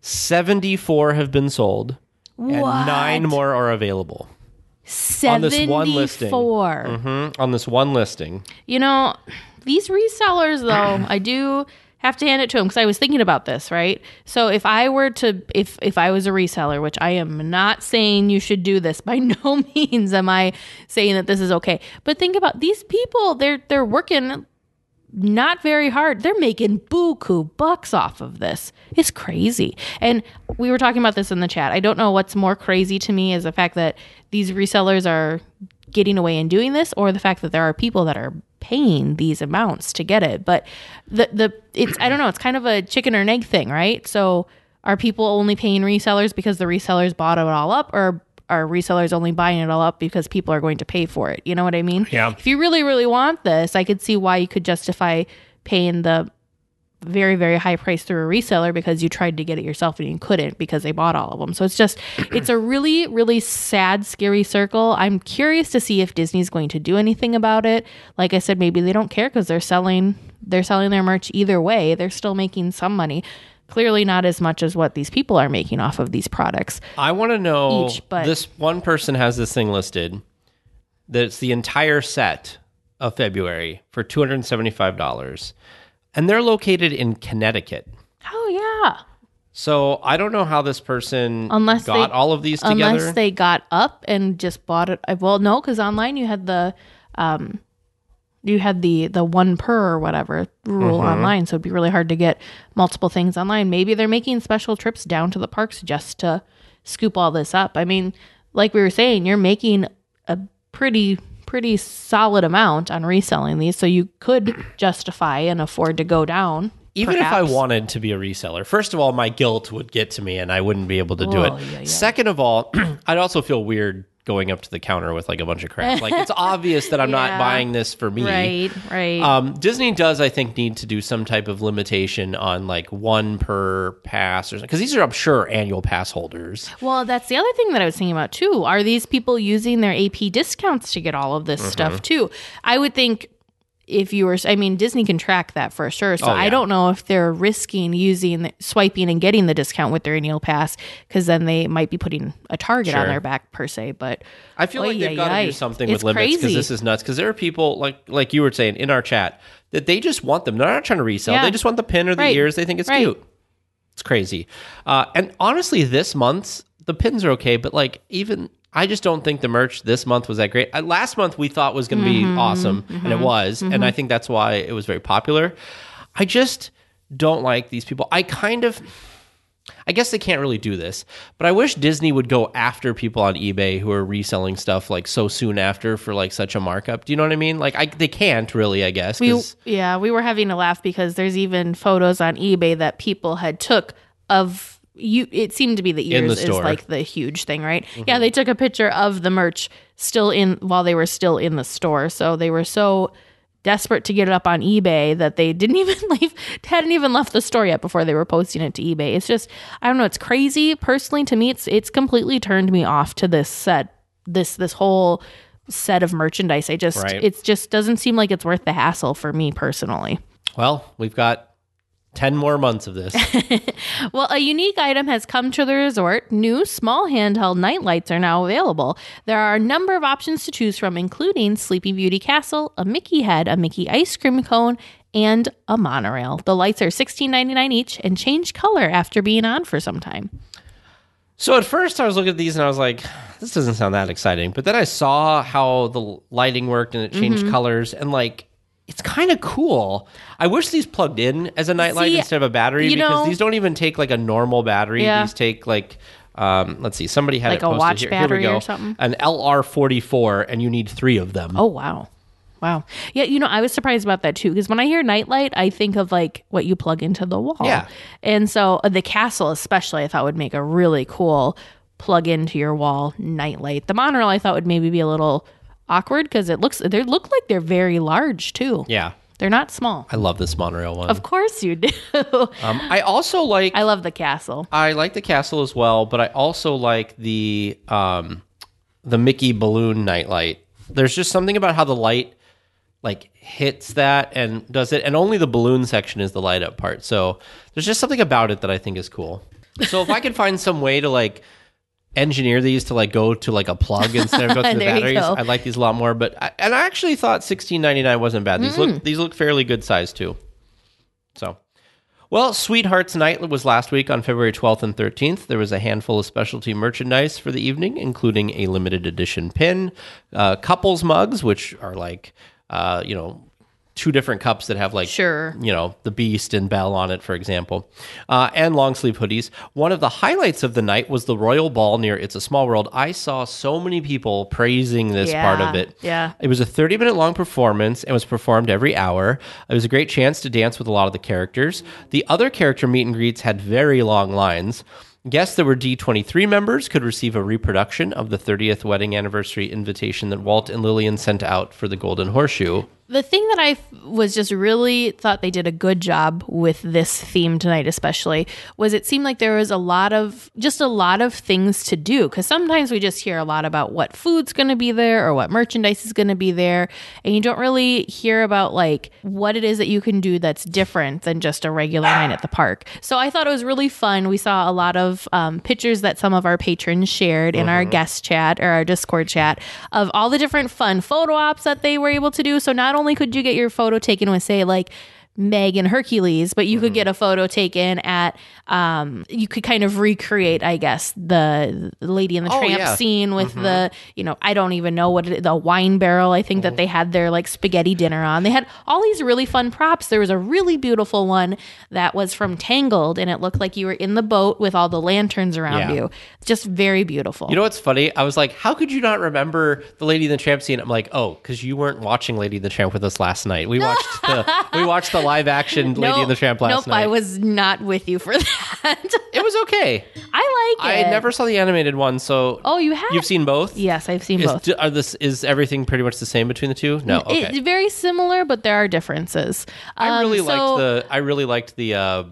74 have been sold, and 9 more are available. 74. On this one listing. On this one listing. These resellers, though, I do have to hand it to them because I was thinking about this, right? So if I were to, if I was a reseller, which I am not saying you should do this, by no means am I saying that this is okay. But think about these people, they're working not very hard. They're making buku bucks off of this. It's crazy. And we were talking about this in the chat. I don't know what's more crazy to me is the fact that these resellers are getting away and doing this, or the fact that there are people that are paying these amounts to get it. But it's, I don't know, it's kind of a chicken or an egg thing, right? So are people only paying resellers because the resellers bought it all up, or are resellers only buying it all up because people are going to pay for it? You know what I mean? Yeah. If you really, really want this, I could see why you could justify paying the very, very high price through a reseller because you tried to get it yourself and you couldn't because they bought all of them. So it's a really, really sad, scary circle. I'm curious to see if Disney's going to do anything about it. Like I said, maybe they don't care because they're selling their merch either way. They're still making some money. Clearly not as much as what these people are making off of these products. I want to know, but this one person has this thing listed that it's the entire set of February for $275. And they're located in Connecticut. Oh, yeah. So I don't know how this person Unless got all of these together. Unless they got up and just bought it. Well, no, because online you had the one per or whatever rule online. So it'd be really hard to get multiple things online. Maybe they're making special trips down to the parks just to scoop all this up. I mean, like we were saying, you're making a pretty solid amount on reselling these, so you could justify and afford to go down. Even if I perhaps. wanted to be a reseller, first of all, my guilt would get to me and I wouldn't be able to do it. Yeah. Second of all, I'd also feel weird going up to the counter with like a bunch of crap. Like it's obvious that I'm not buying this for me. Right. Disney does, I think, need to do some type of limitation on like one per pass, or because these are, I'm sure, annual pass holders. Well, that's the other thing that I was thinking about too. Are these people using their AP discounts to get all of this stuff too? I would think if you were, I mean, Disney can track that for sure. So I don't know if they're risking swiping and getting the discount with their annual pass, because then they might be putting a target on their back per se. But I feel like they've got to do something with It's limits, because crazy. this is nuts. Because there are people like you were saying in our chat that they just want them. They're not trying to resell. Yeah. They just want the pin or the ears. They think it's cute. It's crazy. And honestly, this month's the pins are okay, but like even I just don't think the merch this month was that great. Last month we thought was going to be awesome, and it was, and I think that's why it was very popular. I just don't like these people. I guess they can't really do this, but I wish Disney would go after people on eBay who are reselling stuff like so soon after for like such a markup. Do you know what I mean? Like they can't really, I guess. we were having a laugh because there's even photos on eBay that people had took of you. It seemed to be the In the ears is store. like the huge thing, right? Yeah, they took a picture of the merch while they were still in the store. So they were so desperate to get it up on eBay that they hadn't even left the store yet before they were posting it to eBay. It's just, I don't know, it's crazy. Personally, to me, it's completely turned me off to this this whole set of merchandise. It just doesn't seem like it's worth the hassle for me personally. Well, we've got 10 more months of this. Well, a unique item has come to the resort. New small handheld night lights are now available. There are a number of options to choose from, including Sleeping Beauty Castle, a Mickey head, a Mickey ice cream cone, and a monorail. The lights are $16.99 each and change color after being on for some time. So at first I was looking at these and I was like, this doesn't sound that exciting. But then I saw how the lighting worked and it changed colors, and like, it's kind of cool. I wish these plugged in as a nightlight instead of a battery, because these don't even take like a normal battery. Yeah. These take like, let's see, somebody had Like it posted a watch here. battery Here we go. or something? An LR44, and you need 3 of them. Oh, wow. Yeah, I was surprised about that too, because when I hear nightlight, I think of like what you plug into the wall. Yeah. And so the castle especially I thought would make a really cool plug into your wall nightlight. The monorail I thought would maybe be a little awkward because they look like they're very large too. Yeah. They're not small. I love this monorail one. Of course you do. I also like... I love the castle. I like the castle as well, but I also like the Mickey balloon nightlight. There's just something about how the light like hits that and does it, and only the balloon section is the light up part. So there's just something about it that I think is cool. So if I could find some way to like engineer these to like go to like a plug instead of go to the There you batteries, go. I like these a lot more. But I actually thought $16.99 wasn't bad. These look fairly good size too. So Well, Sweethearts Night was last week on February 12th and 13th. There was a handful of specialty merchandise for the evening, including a limited edition pin, couples mugs, which are like, two different cups that have like, Sure. The Beast and Belle on it, for example, and long sleeve hoodies. One of the highlights of the night was the Royal Ball near It's a Small World. I saw so many people praising this part of it. Yeah. It was a 30-minute long performance and was performed every hour. It was a great chance to dance with a lot of the characters. The other character meet and greets had very long lines. Guests that were D23 members could receive a reproduction of the 30th wedding anniversary invitation that Walt and Lillian sent out for the Golden Horseshoe. The thing that I was just really thought they did a good job with this theme tonight, especially, was it seemed like there was a lot of things to do. Because sometimes we just hear a lot about what food's going to be there or what merchandise is going to be there. And you don't really hear about like what it is that you can do that's different than just a regular night at the park. So I thought it was really fun. We saw a lot of pictures that some of our patrons shared in our guest chat or our Discord chat of all the different fun photo ops that they were able to do. So not only could you get your photo taken with, say, like Meg and Hercules, but you could get a photo taken at, you could kind of recreate, I guess, the Lady and the Tramp scene with the, I don't even know what the wine barrel, I think that they had their like spaghetti dinner on. They had all these really fun props. There was a really beautiful one that was from Tangled, and it looked like you were in the boat with all the lanterns around you. Just very beautiful. You know what's funny? I was like, how could you not remember the Lady and the Tramp scene? I'm like, oh, because you weren't watching Lady and the Tramp with us last night. We watched the live action Lady and the Tramp last night. I was not with you for that. It was okay. I like it. I never saw the animated one, so... Oh, you have? You've seen both? Yes, I've seen both. Is everything pretty much the same between the two? No, okay. It's very similar, but there are differences. I really liked the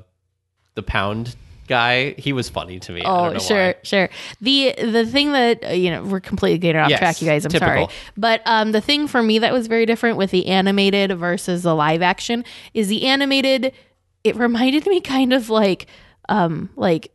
Pound guy. He was funny to me. I don't know sure, why. sure. The thing that we're completely getting off track, you guys. I'm typical. sorry, but the thing for me that was very different with the animated versus the live action is the animated. It reminded me kind of like what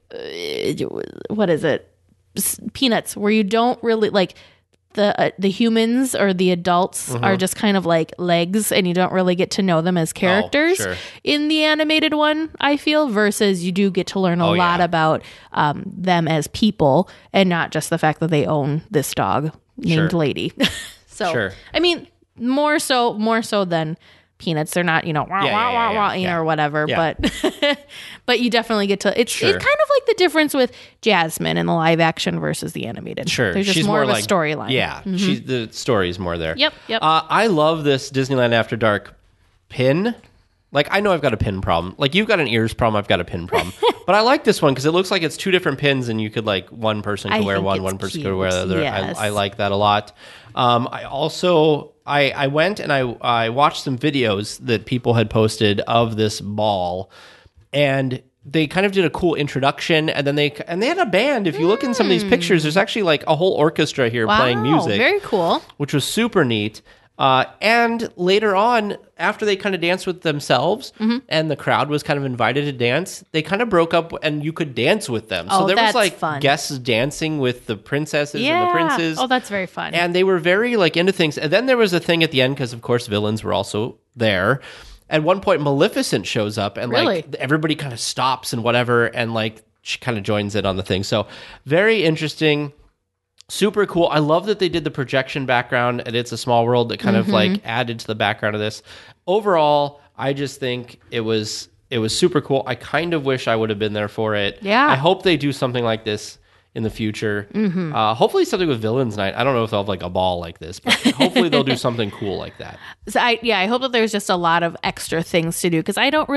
is it? Peanuts, where you don't really like. The humans or the adults are just kind of like legs, and you don't really get to know them as characters in the animated one, I feel, versus you do get to learn a lot about them as people and not just the fact that they own this dog named Lady. So, I mean, more so than Peanuts. They're not, or whatever, but you definitely get to, it's kind of like the difference with Jasmine in the live action versus the animated. Sure. There's just She's more of a like, storyline. Yeah. The story is more there. Yep. I love this Disneyland After Dark pin. Like, I know I've got a pin problem. Like, you've got an ears problem, I've got a pin problem. But I like this one because it looks like it's two different pins, and you could, like, one person could wear one person could wear the other. Yes. I like that a lot. I also, I went and I watched some videos that people had posted of this ball, and they kind of did a cool introduction, and then they had a band. If you look in some of these pictures, there's actually, like, a whole orchestra here playing music. Very cool. Which was super neat. And later on, after they kind of danced with themselves and the crowd was kind of invited to dance, they kind of broke up and you could dance with them. So there was like fun. Guests dancing with the princesses and the princes. Oh, that's very fun. And they were very like into things. And then there was a thing at the end because, of course, villains were also there. At one point, Maleficent shows up and like everybody kind of stops and whatever. And like she kind of joins in on the thing. So very interesting. Super cool. I love that they did the projection background and It's a Small World that kind of like added to the background of this. Overall, I just think it was super cool. I kind of wish I would have been there for it. Yeah. I hope they do something like this in the future. Hopefully something with Villains Night. I don't know if they'll have like a ball like this, but hopefully they'll do something cool like that. So I hope that there's just a lot of extra things to do because I don't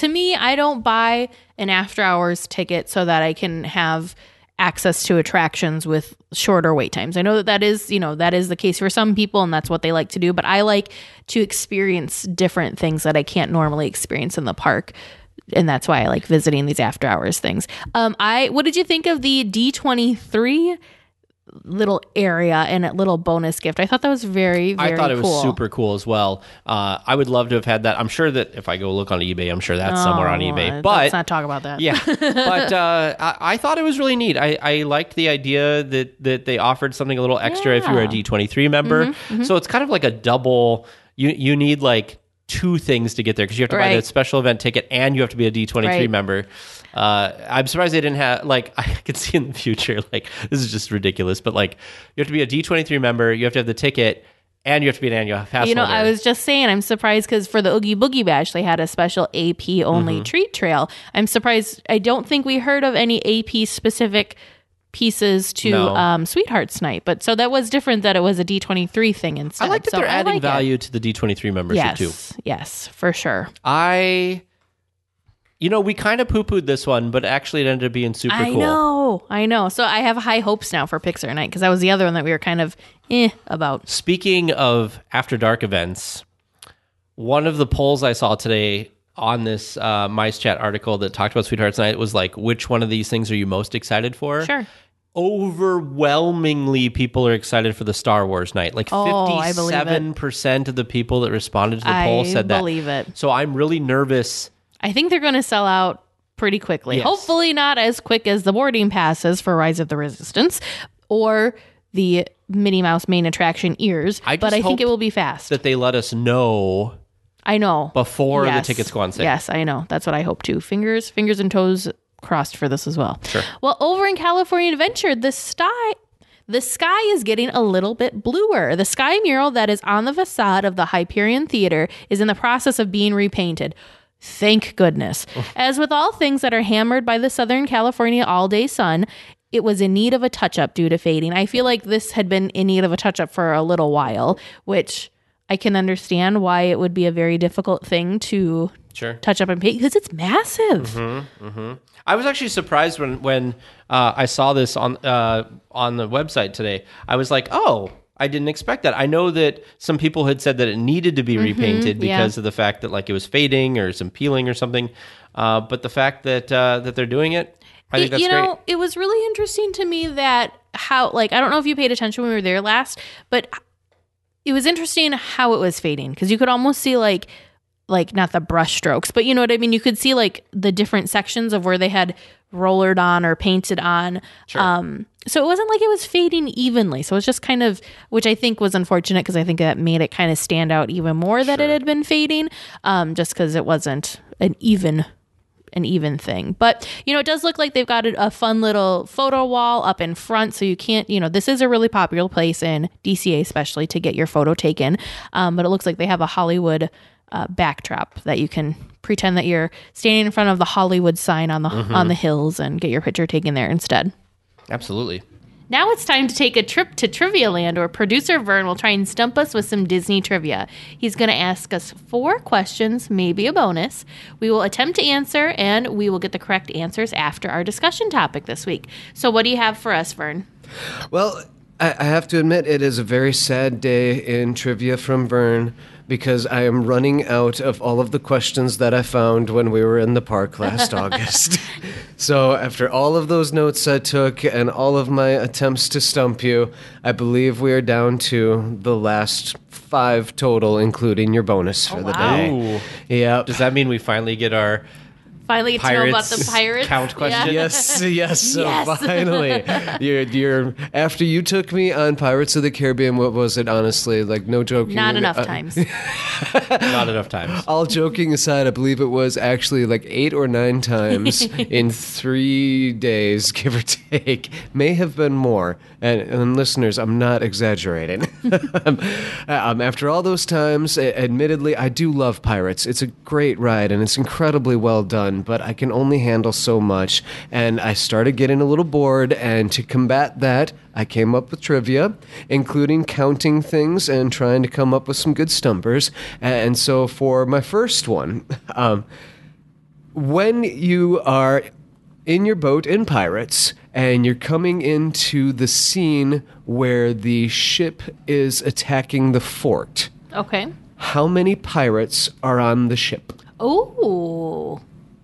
buy an after hours ticket so that I can have access to attractions with shorter wait times. I know that is the case for some people and that's what they like to do, but I like to experience different things that I can't normally experience in the park. And that's why I like visiting these after hours things. What did you think of the D23 little area and a little bonus gift? I thought that was very, very cool. I thought it was super cool as well. I would love to have had that. I'm sure that if I go look on eBay, I'm sure that's somewhere on eBay. But let's not talk about that. Yeah, but I thought it was really neat. I liked the idea that they offered something a little extra if you were a D23 member. So it's kind of like a double. You need like two things to get there because you have to buy the Right. special event ticket and you have to be a D23 Right. member. I'm surprised they didn't have, like, I could see in the future, like, this is just ridiculous, but like, you have to be a D23 member, you have to have the ticket, and you have to be an annual pass You know, holder. I was just saying, I'm surprised because for the Oogie Boogie Bash, they had a special AP only treat trail. I'm surprised. I don't think we heard of any AP specific pieces to No. Sweethearts Night, but so that was different that it was a D23 thing instead. I like that So they're adding like it. value to the D23 membership too. Yes, for sure. We kind of poo-pooed this one, but actually it ended up being super cool. I know. So I have high hopes now for Pixar Night because that was the other one that we were kind of about. Speaking of After Dark events, one of the polls I saw today on this Mice Chat article that talked about Sweethearts Night was like, which one of these things are you most excited for? Sure. Overwhelmingly, people are excited for the Star Wars night. Like I believe it. 57% of the people that responded to the poll said that. I believe it. So I'm really nervous. I think they're going to sell out pretty quickly. Yes. Hopefully not as quick as the boarding passes for Rise of the Resistance or the Minnie Mouse main attraction ears, I just but I think hope it will be fast. that they let us know I know. before Yes. the tickets go on sale. Yes, I know. That's what I hope too. Fingers and toes crossed for this as well. Sure. Well, over in California Adventure, the sky is getting a little bit bluer. The sky mural that is on the facade of the Hyperion Theater is in the process of being repainted. Thank goodness. As with all things that are hammered by the Southern California all-day sun, it was in need of a touch-up due to fading. I feel like this had been in need of a touch-up for a little while, which I can understand why it would be a very difficult thing to Sure. touch up and paint because it's massive. I was actually surprised when I saw this on the website today. I was like, oh, I didn't expect that. I know that some people had said that it needed to be repainted because of the fact that like it was fading or some peeling or something. But the fact that that they're doing it, I think that's great. It was really interesting to me that how, like, I don't know if you paid attention when we were there last, but it was interesting how it was fading because you could almost see like not the brush strokes, but you know what I mean? You could see like the different sections of where they had rollered on or painted on. Sure. So it wasn't like it was fading evenly. So it was just kind of, which I think was unfortunate because I think that made it kind of stand out even more that it had been fading, just because it wasn't an even thing. But, it does look like they've got a fun little photo wall up in front. So you can't, this is a really popular place in DCA, especially to get your photo taken. But it looks like they have a Hollywood backdrop that you can pretend that you're standing in front of the Hollywood sign on the hills and get your picture taken there instead. Absolutely. Now it's time to take a trip to Trivia Land, where producer Vern will try and stump us with some Disney trivia. He's going to ask us 4 questions, maybe a bonus. We will attempt to answer, and we will get the correct answers after our discussion topic this week. So what do you have for us, Vern? Well, I have to admit it is a very sad day in trivia from Vern because I am running out of all of the questions that I found when we were in the park last August. So after all of those notes I took and all of my attempts to stump you, I believe we are down to the last 5 total, including your bonus for the wow. day. Ooh. Yeah. Does that mean we finally get our Finally get to know about the Pirates pirates. count question? Yes. So Yes. finally, you're after you took me on Pirates of the Caribbean. What was it? Honestly, like no joking. Not enough times. Not enough times. All joking aside, I believe it was actually like 8 or 9 times in 3 days, give or take. May have been more. And listeners, I'm not exaggerating. After all those times, admittedly, I do love Pirates. It's a great ride and it's incredibly well done, but I can only handle so much. And I started getting a little bored, and to combat that, I came up with trivia, including counting things and trying to come up with some good stumpers. And so for my first one, when you are in your boat in Pirates and you're coming into the scene where the ship is attacking the fort, Okay. how many pirates are on the ship? Oh.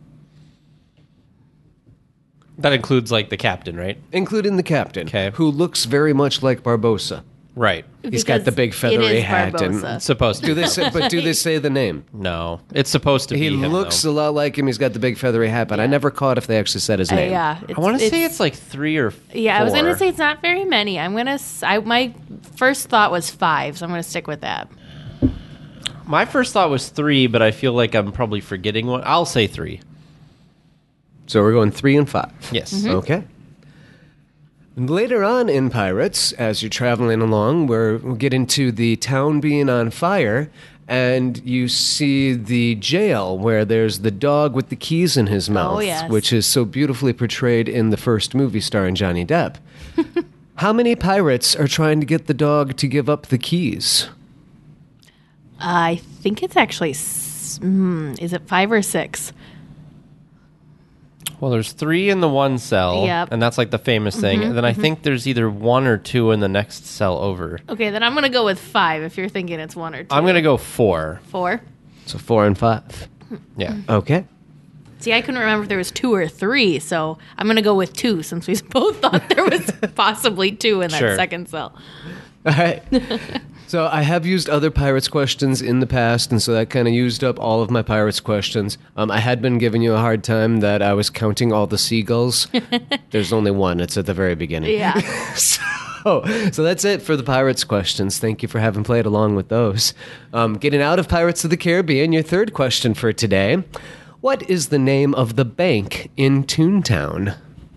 That includes like the captain, right? Including the captain, Okay. who looks very much like Barbossa. Right. He's got the big Because it feathery is hat Barbossa. and It's supposed to. do they say the name? No, it's supposed to He be him, looks though. a lot like him. He's got the big feathery hat, but I never caught if they actually said his name. Yeah. I want to say it's like 3 or 4. Yeah, I was going to say it's not very many. My first thought was 5, so I'm going to stick with that. My first thought was 3, but I feel like I'm probably forgetting one. I'll say 3. So we're going 3 and 5. Yes. Okay. And later on in Pirates, as you're traveling along, we'll get into the town being on fire, and you see the jail where there's the dog with the keys in his mouth, yes. which is so beautifully portrayed in the first movie starring Johnny Depp. How many pirates are trying to get the dog to give up the keys? I think it's actually, is it 5 or 6? Well, there's 3 in the one cell, Yep. and that's like the famous thing. And then I think there's either 1 or 2 in the next cell over. Okay, then I'm going to go with 5 if you're thinking it's 1 or 2. I'm going to go 4. 4. So 4 and 5. Yeah. Okay. See, I couldn't remember if there was 2 or 3, so I'm going to go with 2 since we both thought there was possibly 2 in that Sure. second cell. All right. So I have used other Pirates questions in the past, and so that kind of used up all of my Pirates questions. I had been giving you a hard time that I was counting all the seagulls. There's only one. It's at the very beginning. Yeah. So that's it for the Pirates questions. Thank you for having played along with those. Getting out of Pirates of the Caribbean, your third question for today. What is the name of the bank in Toontown?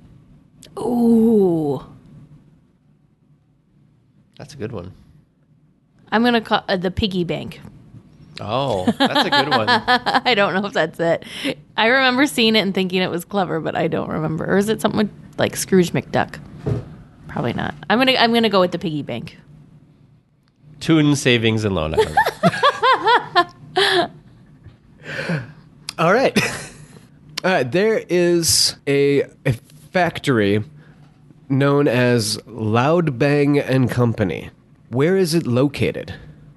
Ooh. That's a good one. I'm going to call the piggy bank. Oh, that's a good one. I don't know if that's it. I remember seeing it and thinking it was clever, but I don't remember. Or is it something with, like Scrooge McDuck? Probably not. I'm gonna go with the piggy bank. Toon Savings and Loan. All right. There is a factory known as Loud Bang and Company. Where is it located?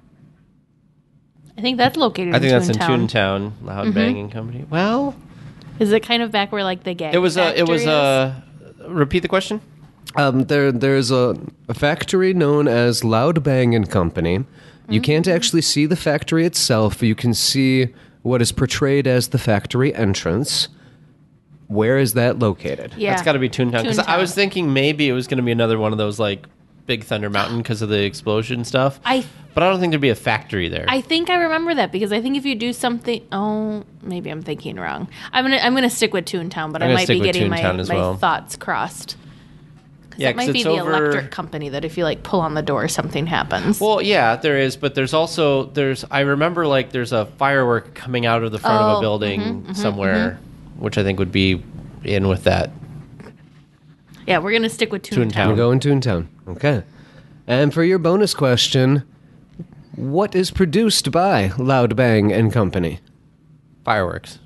I think that's located I think in that's in Toontown. Toontown, Loud Banging Company. Well, Is it kind of back where like the gag it was factory is? repeat the question? There's a factory known as Loud Bang and Company. You can't actually see the factory itself. You can see what is portrayed as the factory entrance. Where is that located? Yeah. That's got to be Toontown. Because I Toontown. was thinking maybe it was going to be another one of those like Big Thunder Mountain because of the explosion stuff. But I don't think there'd be a factory there. I think I remember that because I think if you do something, maybe I'm thinking wrong. I'm gonna stick with Toontown, but I'm I gonna might stick be with getting my Toontown as well. thoughts crossed. Yeah, That might 'cause be it's the over- electric company that if you like pull on the door, something happens. Well, yeah, there is, but there's also I remember like there's a firework coming out of the front of a building somewhere, which I think would be in with that. Yeah, we're gonna stick with Toontown. Toontown. We're going Toontown. Okay. And for your bonus question, what is produced by Loud Bang and Company? Fireworks.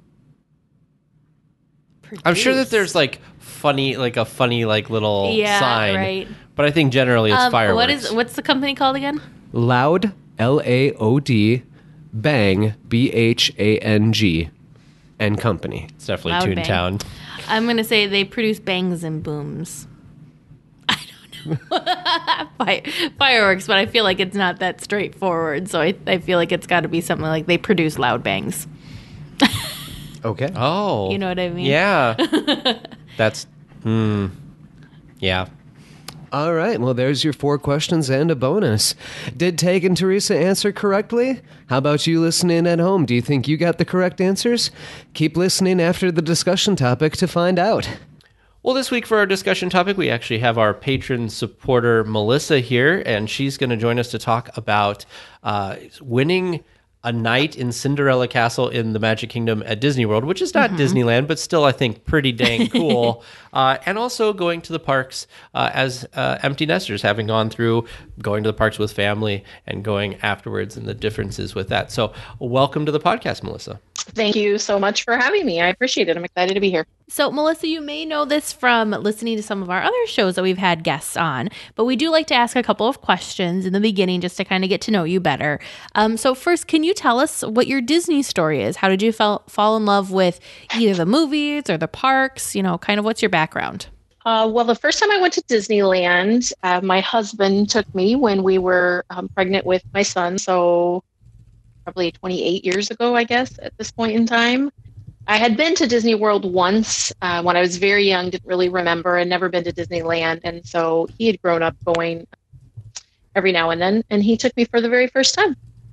I'm sure that there's like a funny like little Yeah, sign, right. But I think generally it's fireworks. What's the company called again? Loud, Laod, Bang, Bhang, and Company. It's definitely Loud Bang. Toontown. I'm gonna say they produce bangs and booms. I don't know. Fireworks, but I feel like it's not that straightforward. So I feel like it's got to be something like they produce loud bangs. Okay. Oh, You know what I mean? Yeah, that's yeah. All right. Well, there's your 4 questions and a bonus. Did Tag and Teresa answer correctly? How about you listening at home? Do you think you got the correct answers? Keep listening after the discussion topic to find out. Well, this week for our discussion topic, we actually have our patron supporter, Melissa, here, and she's going to join us to talk about winning a night in Cinderella Castle in the Magic Kingdom at Disney World, which is not Disneyland, but still, I think, pretty dang cool. And also going to the parks as empty nesters, having gone through going to the parks with family and going afterwards and the differences with that. So welcome to the podcast, Melissa. Thank you so much for having me. I appreciate it. I'm excited to be here. So, Melissa, you may know this from listening to some of our other shows that we've had guests on, but we do like to ask a couple of questions in the beginning just to kind of get to know you better. So first, can you tell us what your Disney story is? How did you fall in love with either the movies or the parks? You know, kind of what's your background? Well, the first time I went to Disneyland, my husband took me when we were pregnant with my son. So probably 28 years ago, I guess, at this point in time. I had been to Disney World once when I was very young, didn't really remember, and never been to Disneyland. And so he had grown up going every now and then, and he took me for the very first time.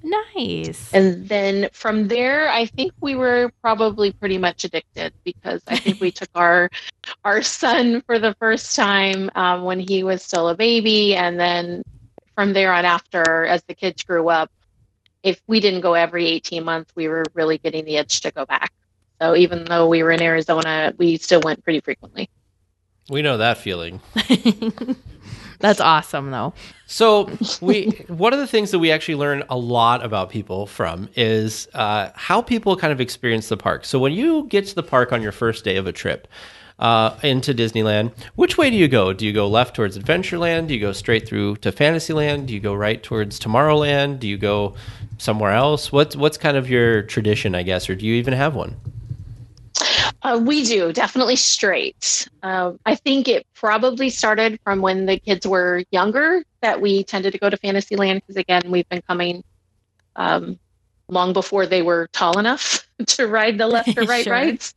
Nice. And then from there, I think we were probably pretty much addicted because I think we took our son for the first time when he was still a baby, and then from there on after, as the kids grew up, if we didn't go every 18 months, we were really getting the itch to go back. So even though we were in Arizona, we still went pretty frequently. We know that feeling. That's awesome, though. So one of the things that we actually learn a lot about people from is how people kind of experience the park. So when you get to the park on your first day of a trip into Disneyland, which way do you go? Do you go left towards Adventureland? Do you go straight through to Fantasyland? Do you go right towards Tomorrowland? Do you go somewhere else? What's kind of your tradition, I guess, or do you even have one? We do, definitely straight. I think it probably started from when the kids were younger that we tended to go to Fantasyland because, again, we've been coming long before they were tall enough to ride the left or right Sure. rides.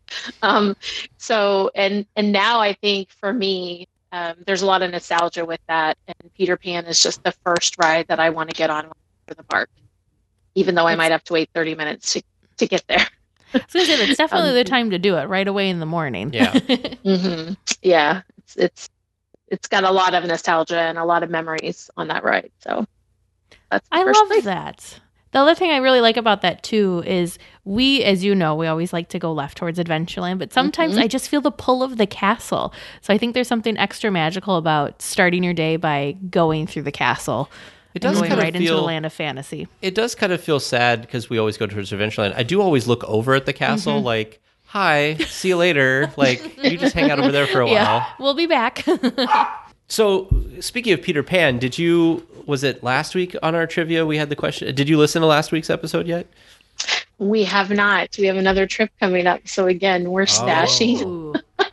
So now I think for me, there's a lot of nostalgia with that. And Peter Pan is just the first ride that I want to get on for the park, even though I might have to wait 30 minutes to get there. I was going to say, that's definitely the time to do it, right away in the morning. Yeah. Mm-hmm. Yeah, it's got a lot of nostalgia and a lot of memories on that ride. So that's the I first love place. that. The other thing I really like about that too is we, as you know, we always like to go left towards Adventureland, but sometimes I just feel the pull of the castle. So I think there's something extra magical about starting your day by going through the castle. It and does going kind right of into the feel land of fantasy. It does kind of feel sad because we always go towards Adventureland. I do always look over at the castle like, hi, see you later. Like, you just hang out over there for a while. We'll be back. So, speaking of Peter Pan, was it last week on our trivia we had the question? Did you listen to last week's episode yet? We have not. We have another trip coming up. So again, we're stashing. Ooh.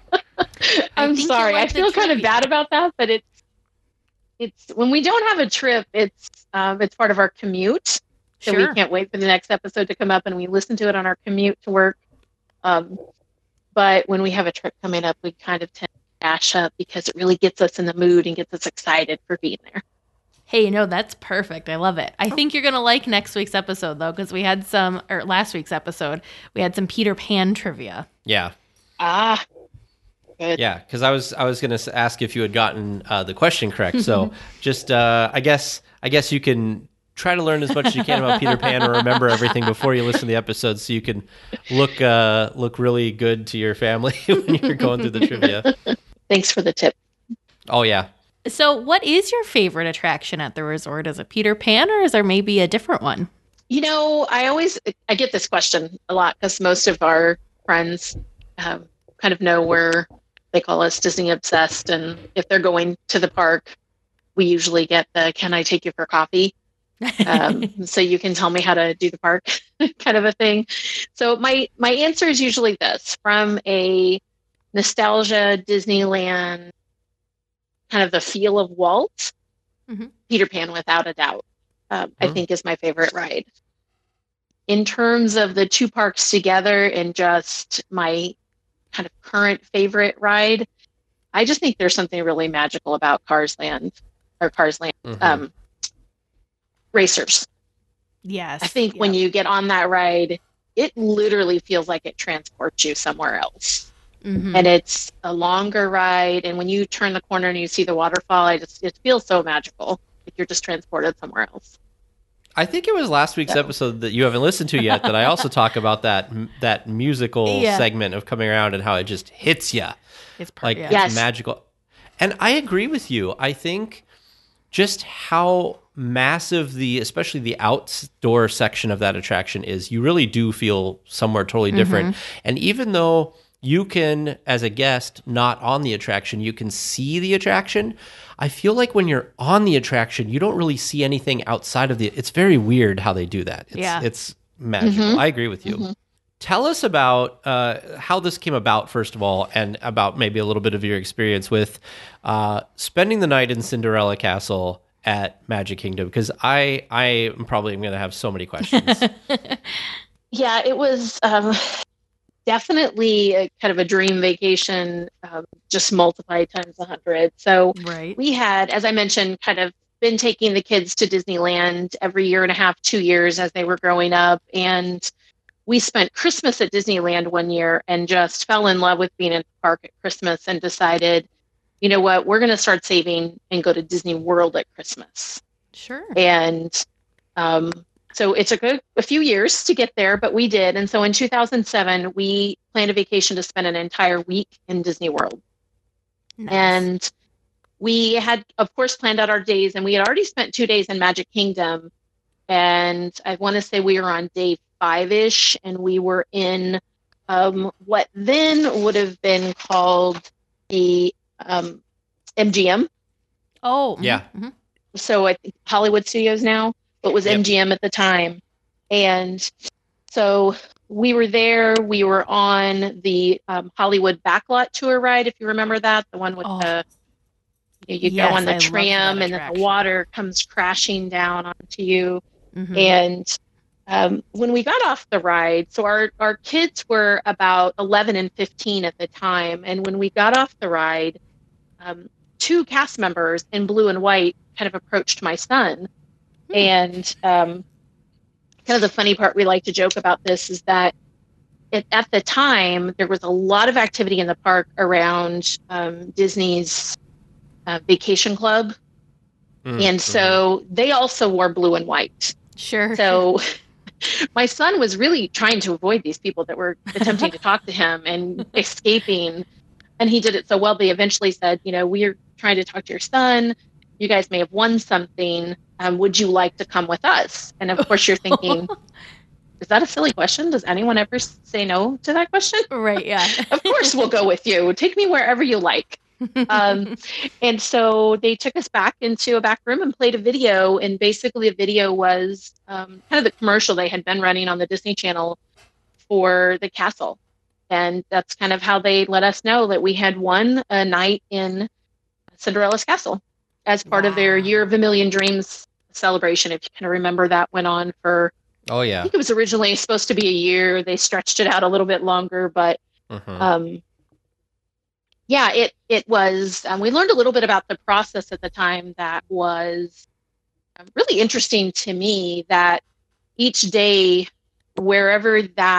I'm think you sorry. like I the feel kind of trivia. bad about that, but it's when we don't have a trip, it's part of our commute. So Sure. we can't wait for the next episode to come up, and we listen to it on our commute to work. But when we have a trip coming up, we kind of tend to dash up because it really gets us in the mood and gets us excited for being there. Hey, no, that's perfect. I love it. I think you're going to like next week's episode, though, because we had last week's episode, we had some Peter Pan trivia. Yeah. Good. Yeah, because I was going to ask if you had gotten the question correct. So just I guess you can try to learn as much as you can about Peter Pan or remember everything before you listen to the episode, so you can look really good to your family when you're going through the trivia. Thanks for the tip. Oh yeah. So, what is your favorite attraction at the resort? Is it Peter Pan, or is there maybe a different one? You know, I get this question a lot because most of our friends kind of know where they call us Disney obsessed, and if they're going to the park, we usually get the "Can I take you for coffee?" So you can tell me how to do the park kind of a thing. So my answer is usually this: from a nostalgia Disneyland, kind of the feel of Walt, Peter Pan without a doubt. I think is my favorite ride. In terms of the two parks together and just my kind of current favorite ride, I just think there's something really magical about Cars Land Racers. Yes. I think when you get on that ride, it literally feels like it transports you somewhere else. And it's a longer ride. And when you turn the corner and you see the waterfall, it feels so magical. Like you're just transported somewhere else. I think it was last week's episode that you haven't listened to yet that I also talk about that musical segment of coming around and how it just hits you. It's It's magical. And I agree with you. I think just how massive especially the outdoor section of that attraction is, you really do feel somewhere totally different. And even though you can, as a guest, not on the attraction, you can see the attraction. I feel like when you're on the attraction, you don't really see anything outside of it's very weird how they do that. It's magical. I agree with you. Tell us about how this came about, first of all, and about maybe a little bit of your experience with spending the night in Cinderella Castle at Magic Kingdom, because I am probably going to have so many questions. Yeah, it was definitely a kind of a dream vacation, just multiplied times 100. So we had, as I mentioned, kind of been taking the kids to Disneyland every year and a half, 2 years as they were growing up. And we spent Christmas at Disneyland one year and just fell in love with being in the park at Christmas and decided, you know what, we're going to start saving and go to Disney World at Christmas. Sure. And so it took a few years to get there, but we did. And so in 2007, we planned a vacation to spend an entire week in Disney World. Nice. And we had, of course, planned out our days, and we had already spent 2 days in Magic Kingdom. And I want to say we were on day 5-ish, and we were in what then would have been called the MGM. Oh, Yeah. Mm-hmm. So I think Hollywood Studios now, but was Yep. MGM at the time. And so we were there. We were on the Hollywood Backlot Tour ride, if you remember that, the one with you Yes, go on I the loved tram that and then attraction. the water comes crashing down onto you. Mhm. And when we got off the ride, so our kids were about 11 and 15 at the time. And when we got off the ride, 2 cast members in blue and white kind of approached my son. And kind of the funny part we like to joke about this is that at the time, there was a lot of activity in the park around Disney's Vacation Club. And so they also wore blue and white. Sure. So my son was really trying to avoid these people that were attempting to talk to him and escaping. And he did it so well. They eventually said, you know, we're trying to talk to your son. You guys may have won something. Would you like to come with us? And of course you're thinking, is that a silly question? Does anyone ever say no to that question? Right. Yeah. Of course we'll go with you. Take me wherever you like. And so they took us back into a back room and played a video. And basically the video was kind of the commercial they had been running on the Disney Channel for the castle. And that's kind of how they let us know that we had won a night in Cinderella's castle as part of their Year of a Million Dreams celebration. If you kind of remember, that went on for, Oh I yeah. think it was originally supposed to be a year. They stretched it out a little bit longer, but yeah, it was, we learned a little bit about the process at the time that was really interesting to me, that each day, wherever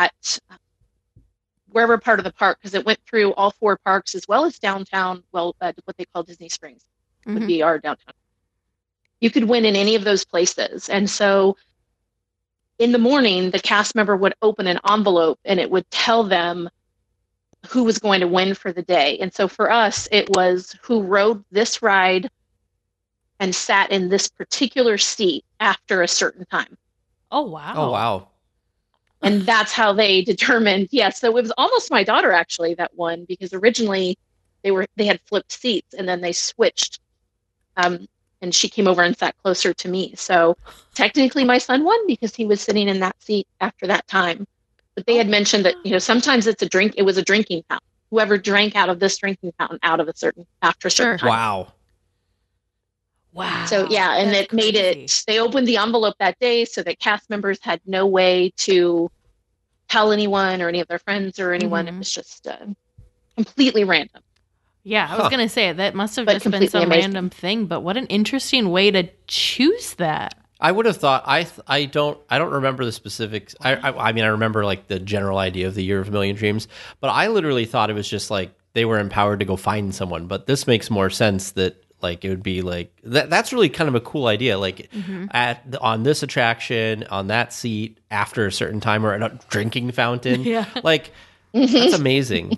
part of the park, because it went through all 4 parks as well as downtown, what they call Disney Springs would be our downtown. You could win in any of those places. And so in the morning, the cast member would open an envelope and it would tell them who was going to win for the day. And so for us, it was who rode this ride and sat in this particular seat after a certain time. Oh, wow. Oh wow. And that's how they determined. Yeah, so it was almost my daughter actually that won, because originally they had flipped seats and then they switched. And she came over and sat closer to me. So technically my son won because he was sitting in that seat after that time. But they had mentioned that, you know, sometimes it was a drinking fountain. Whoever drank out of this drinking fountain after a certain time. Wow. Wow. So yeah, and That's it made crazy. they opened the envelope that day so that cast members had no way to tell anyone or any of their friends or anyone. It was just completely random. Yeah, I was going to say that must have But just been completely some amazing. random thing, but what an interesting way to choose that. I would have thought I don't remember the specifics. I mean I remember like the general idea of the Year of a Million Dreams, but I literally thought it was just like they were empowered to go find someone. But this makes more sense that like it would be like that's really kind of a cool idea. Like on this attraction, on that seat after a certain time, or at a drinking fountain. Yeah. Like that's amazing.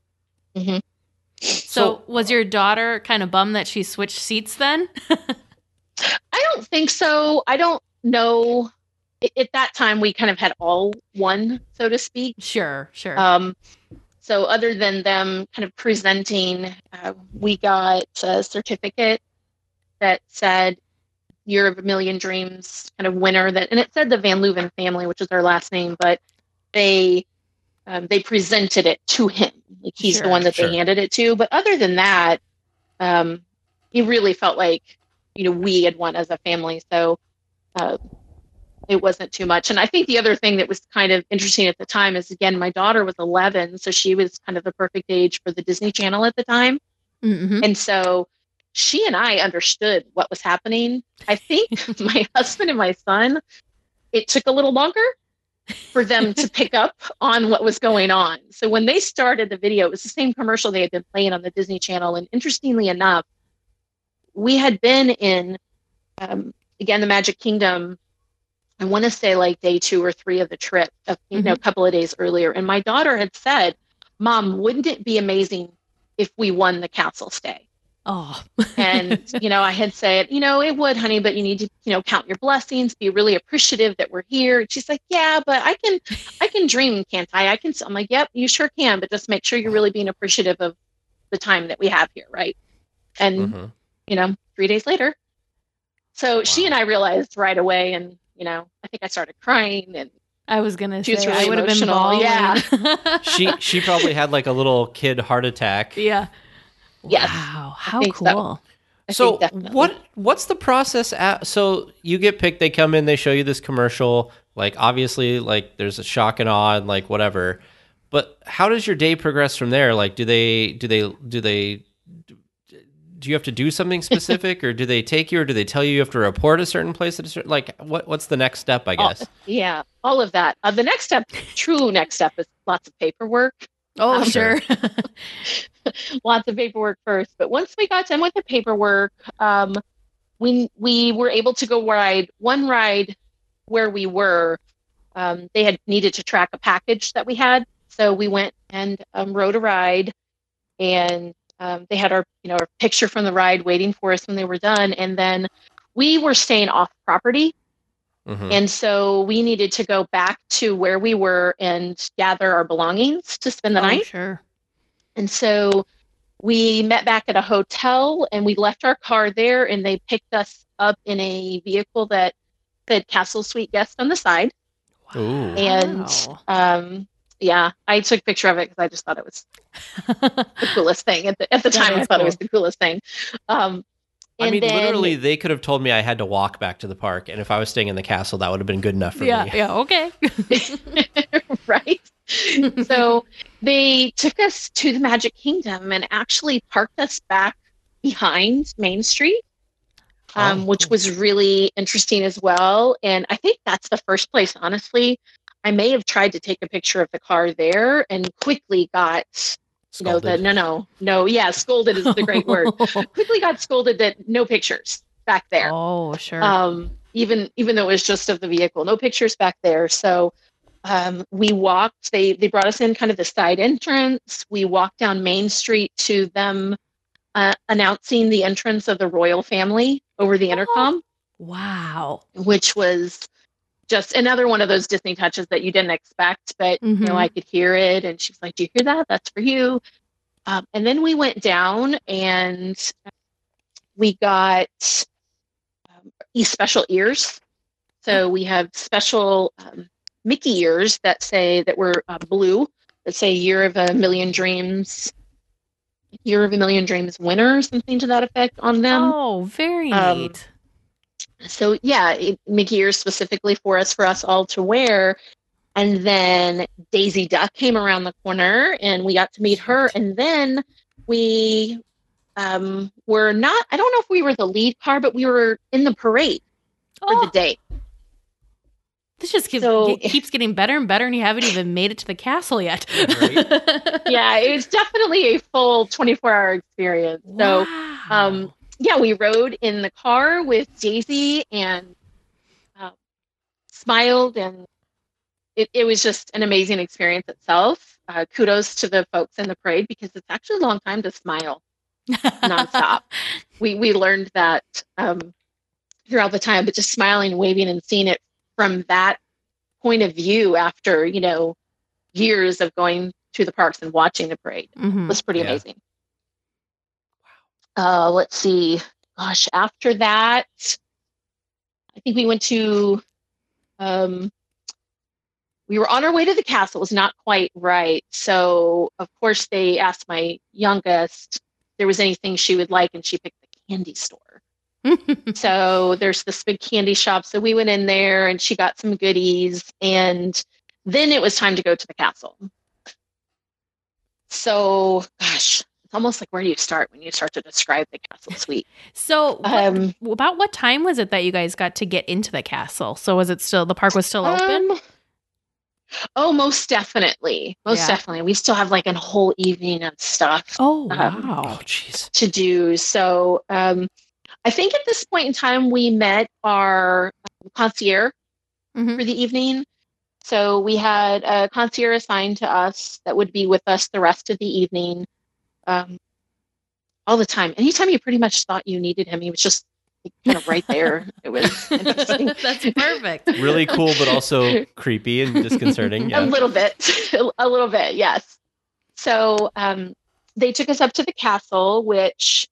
So was your daughter kind of bummed that she switched seats then? I don't think so. I don't know. At that time, we kind of had all won, so to speak. Sure. So other than them kind of presenting, we got a certificate that said Year of a Million Dreams kind of winner, and it said the Van Leuven family, which is their last name, but they presented it to him. Like he's the one that they handed it to. But other than that, he really felt like, you know, we had won as a family. So it wasn't too much. And I think the other thing that was kind of interesting at the time is, again, my daughter was 11, so she was kind of the perfect age for the Disney Channel at the time. And so she and I understood what was happening. I think my husband and my son, it took a little longer for them to pick up on what was going on. So when they started the video, it was the same commercial they had been playing on the Disney Channel. And interestingly enough, we had been in, again, the Magic Kingdom, I want to say like day 2 or 3 of the trip, a couple of days earlier. And my daughter had said, Mom, wouldn't it be amazing if we won the castle stay? Oh. And, I had said, it would, honey, but you need to, count your blessings, be really appreciative that we're here. And she's like, yeah, but I can dream, can't I? I'm like, yep, you sure can, but just make sure you're really being appreciative of the time that we have here. Right. And, 3 days later. So she and I realized right away, and, I think I started crying, and I was going to say, really I would have been emotional. bawling. Yeah. She probably had like a little kid heart attack. Yeah. Yes. Wow. How think cool. So what's the process so you get picked, they come in, they show you this commercial, like obviously like there's a shock and awe and like whatever, but how does your day progress from there? Like do you have to do something specific, or do they take you, or do they tell you have to report a certain place at a certain, like what's the next step, I guess? Yeah, all of that. The next step, true next step, is lots of paperwork. Oh, sure. Lots of paperwork first. But once we got done with the paperwork, we were able to go ride one ride where we were. They had needed to track a package that we had. So we went and rode a ride, and they had our picture from the ride waiting for us when they were done. And then we were staying off property. Mm-hmm. And so we needed to go back to where we were and gather our belongings to spend the night. Sure. And so we met back at a hotel, and we left our car there, and they picked us up in a vehicle that said Castle Suite Guest on the side. Ooh. And I took a picture of it because I just thought it was the coolest thing. At the time, I thought it was the coolest thing. Literally, they could have told me I had to walk back to the park, and if I was staying in the castle, that would have been good enough for me. Yeah, okay. Right? So they took us to the Magic Kingdom and actually parked us back behind Main Street, which was really interesting as well. And I think that's the first place, honestly. I may have tried to take a picture of the car there and quickly got... Scolded. Scolded is the great word. Quickly got scolded that no pictures back there. Oh, sure. Even though it was just of the vehicle, no pictures back there. So we walked. They brought us in kind of the side entrance. We walked down Main Street to them announcing the entrance of the royal family over the intercom. Wow. Which was just another one of those Disney touches that you didn't expect, but I could hear it, and she was like, "Do you hear that? That's for you." And then we went down, and we got special ears. So we have special Mickey ears that were blue, that say "Year of a Million Dreams," "Year of a Million Dreams" winner, something to that effect on them. Oh, very neat. So Mickey ears specifically for us all to wear. And then Daisy Duck came around the corner, and we got to meet her. And then we were not, I don't know if we were the lead car, but we were in the parade for the day. This just keeps getting better and better, and you haven't even made it to the castle yet. Right? Yeah, it was definitely a full 24-hour experience. So, Wow. we rode in the car with Daisy and smiled, and it was just an amazing experience itself. Kudos to the folks in the parade, because it's actually a long time to smile nonstop. We learned that throughout the time, but just smiling, waving, and seeing it from that point of view after, years of going to the parks and watching the parade was pretty amazing. Let's see. Gosh, after that, I think we went to, we were on our way to the castle. It was not quite right. So, of course, they asked my youngest if there was anything she would like, and she picked the candy store. So there's this big candy shop. So we went in there, and she got some goodies, and then it was time to go to the castle. So, gosh, it's almost like, where do you start when you start to describe the castle suite? So about what time was it that you guys got to get into the castle? So was it still, the park was still open? Oh, most definitely. Most Yeah. definitely. We still have like a whole evening of stuff Oh, wow. Oh, jeez. to do. So I think at this point in time, we met our concierge Mhm. for the evening. So we had a concierge assigned to us that would be with us the rest of the evening, all the time. Anytime you pretty much thought you needed him, he was just kind of right there. It was interesting. That's perfect. Really cool, but also creepy and disconcerting. Yeah. A little bit, yes. So they took us up to the castle, which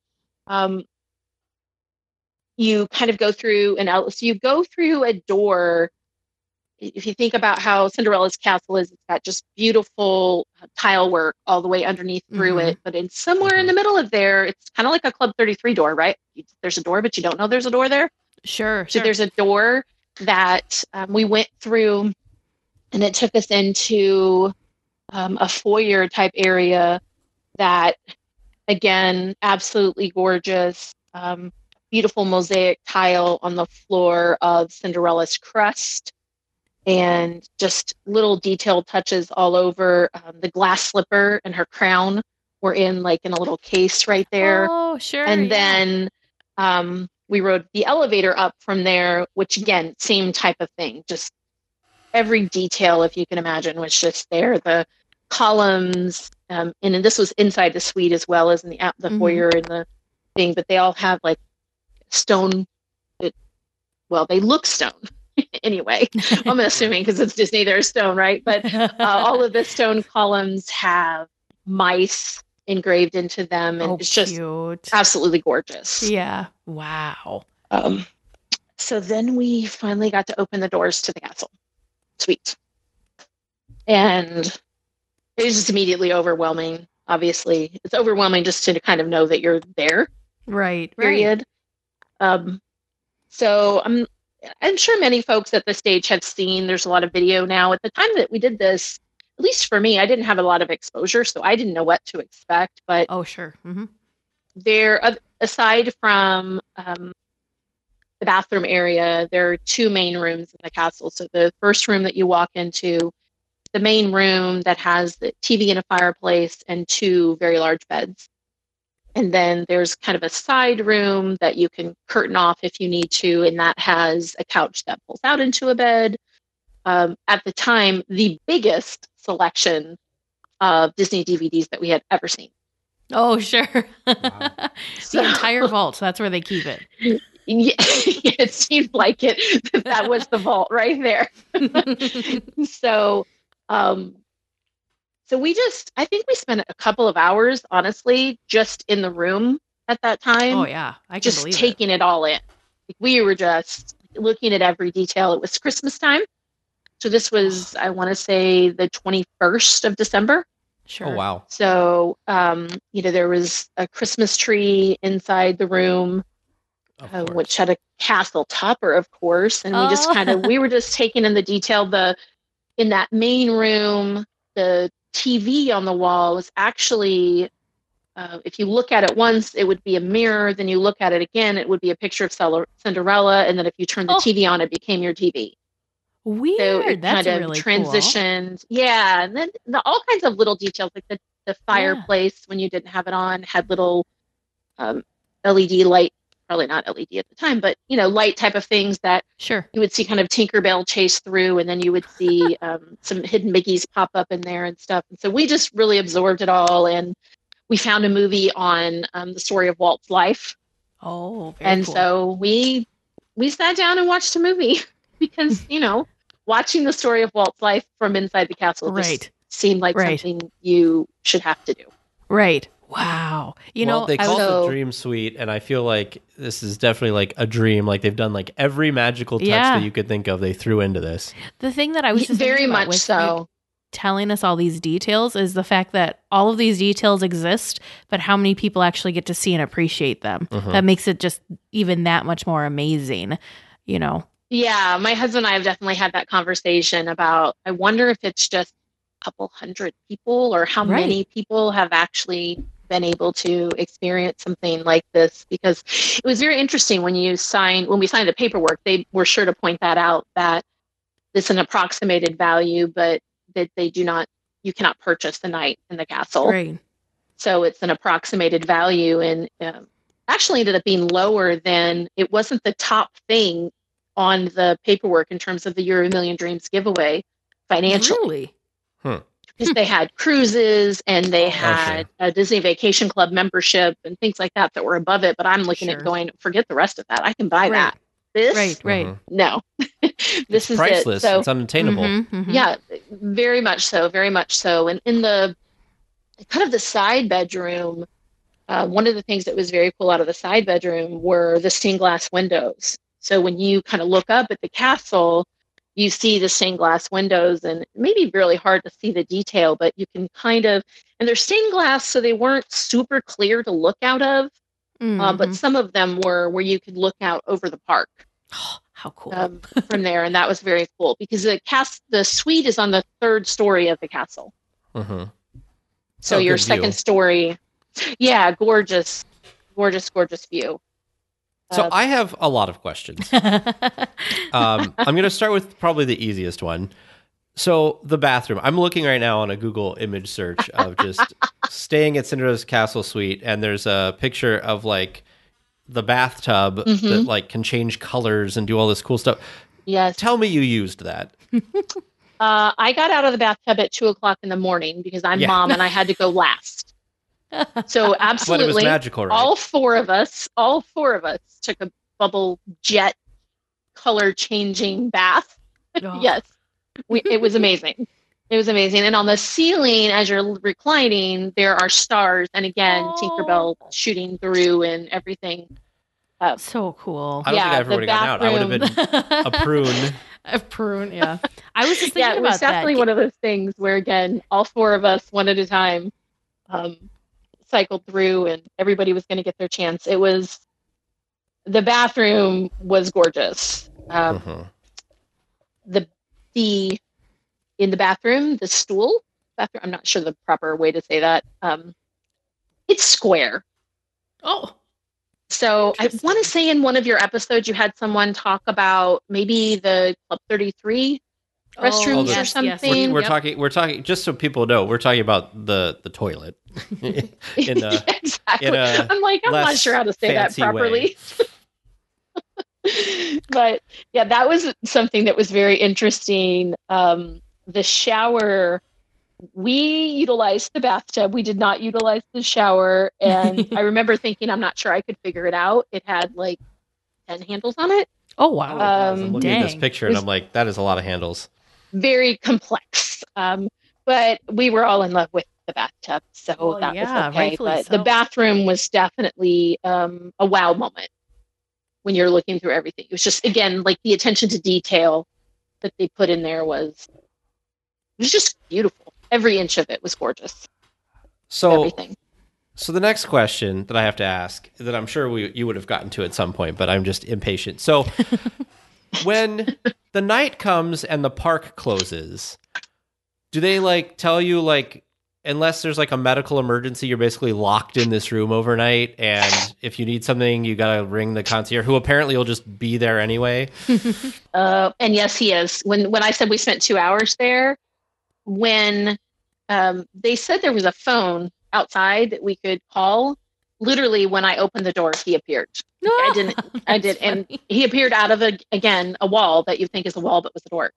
you kind of go through and out. So you go through a door. If you think about how Cinderella's castle is, it's got just beautiful tile work all the way underneath through Mhm. it. But in somewhere in the middle of there, it's kind of like a Club 33 door, right? There's a door, but you don't know there's a door there. Sure. So there's a door that we went through, and it took us into a foyer type area that, again, absolutely gorgeous. Beautiful mosaic tile on the floor of Cinderella's crust, and just little detailed touches all over. The glass slipper and her crown were in a little case right there. Oh, sure. And yeah. then we rode the elevator up from there, which again, same type of thing. Just every detail, if you can imagine, was just there. The columns, and then this was inside the suite as well as in the foyer and the thing, but they all have like stone. Well, they look stone. Anyway, I'm assuming because it's Disney, they're stone, right? But all of the stone columns have mice engraved into them, and it's just cute. absolutely gorgeous. Yeah. Wow. So then we finally got to open the doors to the castle suite, and it was just immediately overwhelming. Obviously, it's overwhelming just to kind of know that you're there. Right. Period. So I'm sure many folks at the stage have seen, there's a lot of video now. At the time that we did this, at least for me, I didn't have a lot of exposure, so I didn't know what to expect. But Oh, sure. Mm-hmm. there, aside from the bathroom area, there are two main rooms in the castle. So the first room that you walk into, the main room that has the TV and a fireplace and two very large beds. And then there's kind of a side room that you can curtain off if you need to, and that has a couch that pulls out into a bed. At the time, the biggest selection of Disney DVDs that we had ever seen. Oh, sure. Wow. The entire vault. So that's where they keep it. Yeah, it seemed like it. That was the vault right there. So, so I think we spent a couple of hours, honestly, just in the room at that time. Oh, yeah. I can just believe taking it all in. We were just looking at every detail. It was Christmas time. So this was, I want to say, the 21st of December. it. Sure. Oh, wow. So, there was a Christmas tree inside the room, Of course. which had a castle topper, of course. And we just Oh. we were just taking in the detail. In that main room, the TV on the wall was actually, if you look at it once, it would be a mirror. Then you look at it again, it would be a picture of Cinderella. And then if you turn the TV on, it became your TV. Weird. So it That's kind of really transitioned. Yeah. And then all kinds of little details, like the fireplace, when you didn't have it on, had little LED light, probably not LED at the time, but, light type of things that cool. Sure. you would see kind of Tinkerbell chase through, and then you would see some hidden Mickeys pop up in there and stuff. And so we just really absorbed it all. And we found a movie on the story of Walt's life. Oh, very And cool. so we sat down and watched a movie because, watching the story of Walt's life from inside the castle just Right. seemed like Right. something you should have to do. Right. Wow. They I call was, it So- the Dream Suite, and I feel like this is definitely like a dream. Like they've done like every magical touch Yeah. that you could think of. They threw into this. the thing that I was just Very thinking about much with you so. telling us all these details is the fact that all of these details exist, but how many people actually get to see and appreciate them. Mhm. That makes it just even that much more amazing, Yeah, my husband and I have definitely had that conversation about, I wonder if it's just a couple hundred people or how Right. many people have actually been able to experience something like this, because it was very interesting when we signed the paperwork. They were sure to point that out, that it's an approximated value, but that you cannot purchase the night in the castle. Right. So it's an approximated value, and actually ended up being lower than, it wasn't the top thing on the paperwork in terms of the Year of a Million Dreams giveaway financially. Really? Because they had cruises and they had a Disney Vacation Club membership and things like that were above it. But I'm looking at going, forget the rest of that. I can buy that. This? Right. No. This is priceless. it. So, it's unattainable. yeah, very much so. Very much so. And in the kind of the side bedroom, one of the things that was very cool out of the side bedroom were the stained glass windows. So when you kind of look up at the castle, you see the stained glass windows, and maybe really hard to see the detail, but you can kind of, and they're stained glass, so they weren't super clear to look out of, but some of them were where you could look out over the park. Oh, how cool. From there, and that was very cool because the suite is on the third story of the castle. So your second story, gorgeous view. So I have a lot of questions. I'm going to start with probably the easiest one. So the bathroom. I'm looking right now on a Google image search of just staying at Cinderella's Castle Suite, and there's a picture of like the bathtub that like can change colors and do all this cool stuff. Yes. Tell me you used that. I got out of the bathtub at 2:00 in the morning because I'm mom and I had to go last. So absolutely, but it was magical, right? all four of us took a bubble jet color changing bath. Oh. Yes, it was amazing. It was amazing. And on the ceiling, as you're reclining, there are stars. And again, Tinkerbell shooting through and everything. So cool. I don't think I ever would have gotten out. I would have been a prune. A prune, yeah. I was just thinking about that. It was definitely one of those things where, again, all four of us, one at a time, cycled through, and everybody was going to get their chance. The bathroom was gorgeous. In the bathroom, the stool, I'm not sure the proper way to say that. It's square. Oh. So I want to say in one of your episodes, you had someone talk about maybe the Club 33 restrooms or something. Yes. We're talking, just so people know, we're talking about the toilet. Exactly. I'm not sure how to say that properly. But yeah, that was something that was very interesting. The shower, we utilized the bathtub. We did not utilize the shower. And I remember thinking, I'm not sure I could figure it out. It had like 10 handles on it. Oh, wow. I'm looking at this picture and I'm like, that is a lot of handles. Very complex. But we were all in love with the bathtub. So that was okay. But the bathroom was definitely a wow moment when you're looking through everything. It was just, again, like the attention to detail that they put in there was just beautiful. Every inch of it was gorgeous. So everything. So the next question that I have to ask, that I'm sure you would have gotten to at some point, but I'm just impatient. So when the night comes and the park closes, do they like tell you like, unless there's like a medical emergency, you're basically locked in this room overnight, and if you need something, you gotta ring the concierge, who apparently will just be there anyway? And yes, he is. When I said we spent 2 hours there, when they said there was a phone outside that we could call, literally when I opened the door, he appeared. I did, and he appeared out of a wall that you think is a wall, but was a door.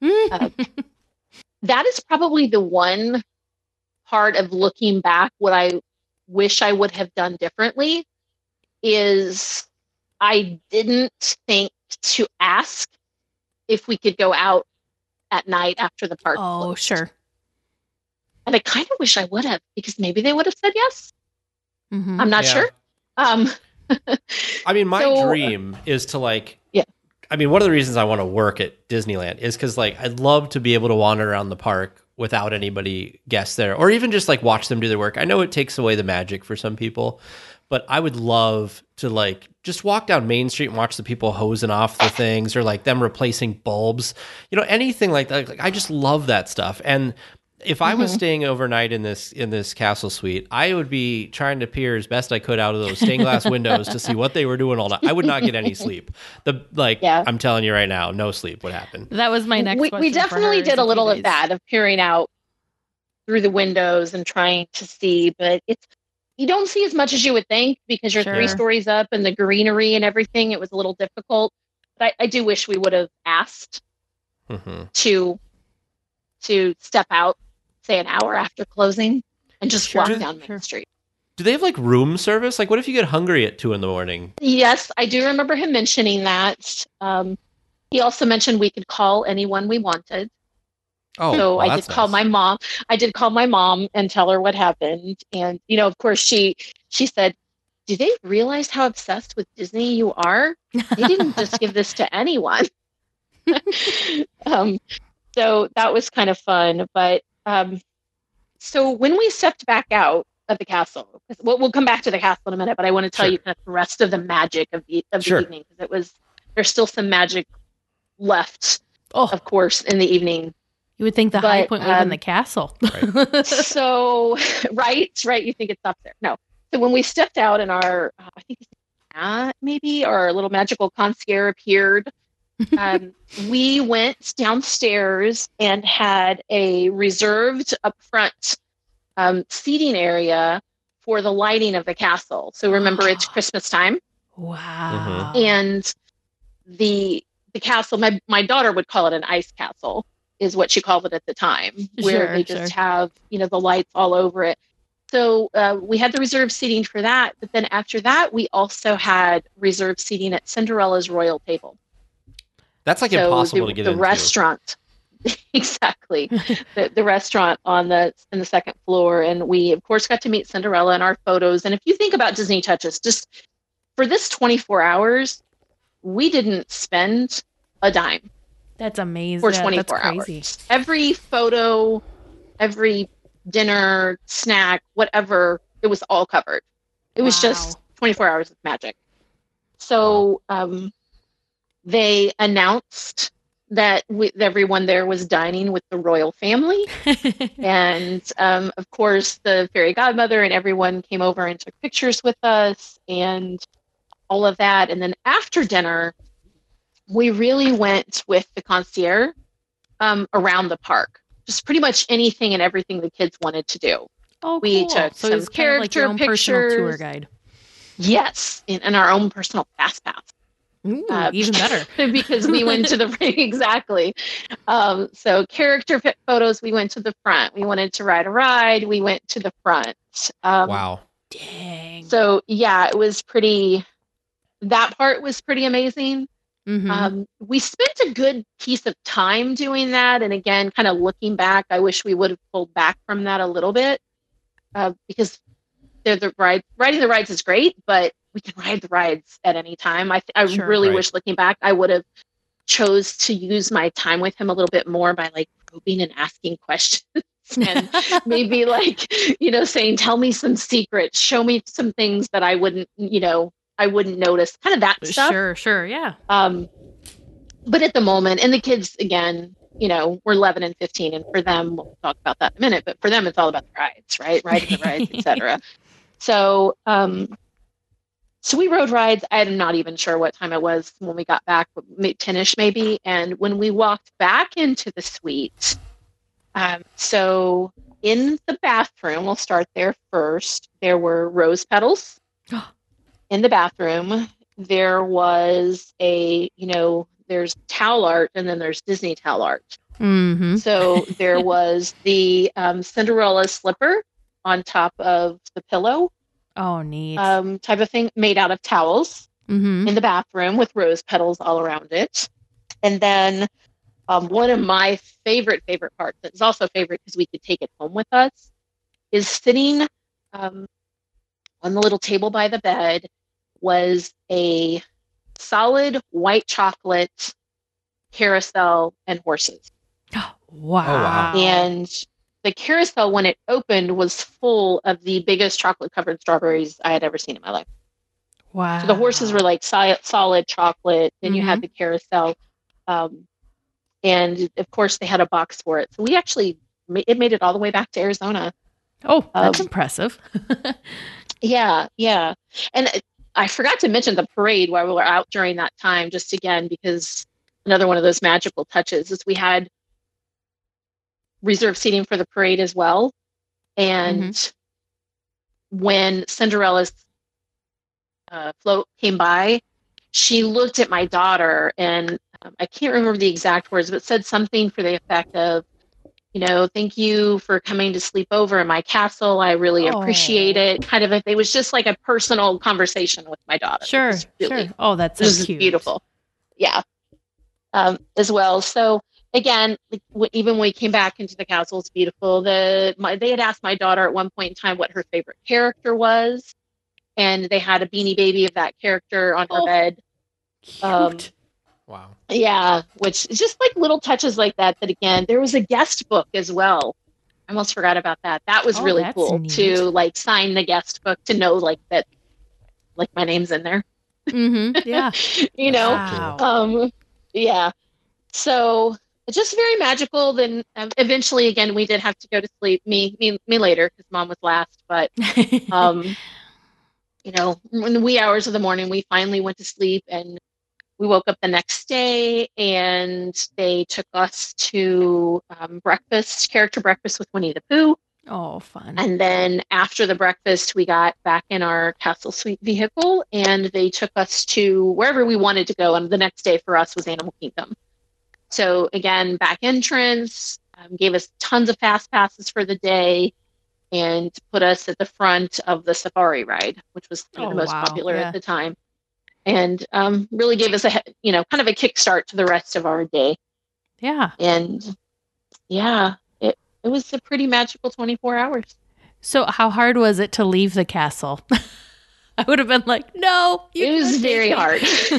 That is probably the one part of looking back, what I wish I would have done differently is I didn't think to ask if we could go out at night after the park closed. Sure. And I kind of wish I would have, because maybe they would have said yes. I'm not sure. I mean, my dream is to I mean, one of the reasons I want to work at Disneyland is because I'd love to be able to wander around the park without anybody guests there, or even just watch them do their work. I know it takes away the magic for some people, but I would love to just walk down Main Street and watch the people hosing off the things, or them replacing bulbs, anything like that. I just love that stuff. And If I was staying overnight in this castle suite, I would be trying to peer as best I could out of those stained glass windows to see what they were doing all night. I would not get any sleep. I'm telling you right now, no sleep would happen. That was my next question. We definitely did a little days. of that, of peering out through the windows and trying to see, but you don't see as much as you would think because you're 3 stories up and the greenery and everything. It was a little difficult. But I do wish we would have asked to step out, say an hour after closing, and just walk down Main Street. Do they have like room service? Like, what if you get hungry at 2 a.m? Yes, I do remember him mentioning that. He also mentioned we could call anyone we wanted. Oh, so well, I did call my mom. I did call my mom and tell her what happened. And, of course, she said, do they realize how obsessed with Disney you are? They didn't just give this to anyone. So that was kind of fun. But so when we stepped back out of the castle, we'll come back to the castle in a minute, but I want to tell you kind of the rest of the magic of the evening, because there's still some magic left, of course, in the evening. You would think the high point would have been the castle. Right. So, right. You think it stops there. No. So when we stepped out and our, I think maybe our little magical concierge appeared, we went downstairs and had a reserved upfront seating area for the lighting of the castle. So remember, it's Christmas time. Wow. And the castle, my daughter would call it an ice castle, is what she called it at the time, where they just have, the lights all over it. So we had the reserved seating for that. But then after that, we also had reserved seating at Cinderella's royal table. That's like impossible to get into. The restaurant. Exactly. the restaurant in the second floor. And we, of course, got to meet Cinderella in our photos. And if you think about Disney Touches, just for this 24 hours, we didn't spend a dime. That's amazing. For 24 hours. Every photo, every dinner, snack, whatever, it was all covered. It was just 24 hours of magic. So they announced that everyone there was dining with the royal family. And of course, the fairy godmother and everyone came over and took pictures with us and all of that. And then after dinner, we really went with the concierge around the park. Just pretty much anything and everything the kids wanted to do. Oh, we cool. took so some character like your own pictures. Personal tour guide. Yes, and our own personal fast pass. Ooh, even better. Because we went to the exactly. So character photos, we went to the front. We wanted to ride a ride. We went to the front. Wow. Dang. So yeah, it was pretty. That part was pretty amazing. Mm-hmm. We spent a good piece of time doing that. And again, kind of looking back, I wish we would have pulled back from that a little bit because riding the rides is great, but we can ride the rides at any time. I really wish, looking back, I would have chose to use my time with him a little bit more by like probing and asking questions and maybe like, saying, tell me some secrets, show me some things that I wouldn't notice, kind of that stuff. Sure, yeah. But at the moment, and the kids, again, we're 11 and 15, and for them, we'll talk about that in a minute, but for them, it's all about the rides, right? Riding the rides, etc. So, so we rode rides. I'm not even sure what time it was when we got back, 10-ish maybe. And when we walked back into the suite, so in the bathroom, we'll start there first, there were rose petals. In the bathroom, there was there's towel art and then there's Disney towel art. Mm-hmm. So there was the Cinderella slipper on top of the pillow. Oh, neat. Type of thing made out of towels in the bathroom with rose petals all around it. And then one of my favorite parts, that's also favorite because we could take it home with us, is sitting on the little table by the bed was a solid white chocolate carousel and horses. Wow. Oh, wow. And the carousel, when it opened, was full of the biggest chocolate-covered strawberries I had ever seen in my life. Wow. So the horses were like solid chocolate. Then you had the carousel. And, of course, they had a box for it. So we actually it made it all the way back to Arizona. Oh, that's impressive. Yeah, yeah. And I forgot to mention the parade while we were out during that time, just again, because another one of those magical touches is we had reserved seating for the parade as well. And when Cinderella's float came by, she looked at my daughter and I can't remember the exact words, but said something for the effect of, thank you for coming to sleep over in my castle. I really appreciate it. Kind of, it was just like a personal conversation with my daughter. Sure, really, sure. Oh, that's so cute. Beautiful. Yeah. As well. So again, even when we came back into the castle, it's beautiful. They had asked my daughter at one point in time what her favorite character was, and they had a Beanie Baby of that character on her bed. Cute. Wow. Yeah, which is just like little touches like that. That again, there was a guest book as well. I almost forgot about that. That was really cool to like sign the guest book to know like that, like my name's in there. Yeah. Wow. Yeah. So just very magical. Then eventually, again, we did have to go to sleep. Me later because Mom was last. But in the wee hours of the morning, we finally went to sleep and. We woke up the next day and they took us to character breakfast with Winnie the Pooh. Oh, fun. And then after the breakfast, we got back in our Castle Suite vehicle and they took us to wherever we wanted to go. And the next day for us was Animal Kingdom. So again, back entrance, gave us tons of fast passes for the day and put us at the front of the safari ride, which was the most popular at the time. And really gave us kind of a kickstart to the rest of our day. Yeah. And yeah, it was a pretty magical 24 hours. So how hard was it to leave the castle? I would have been like, no. It was very hard.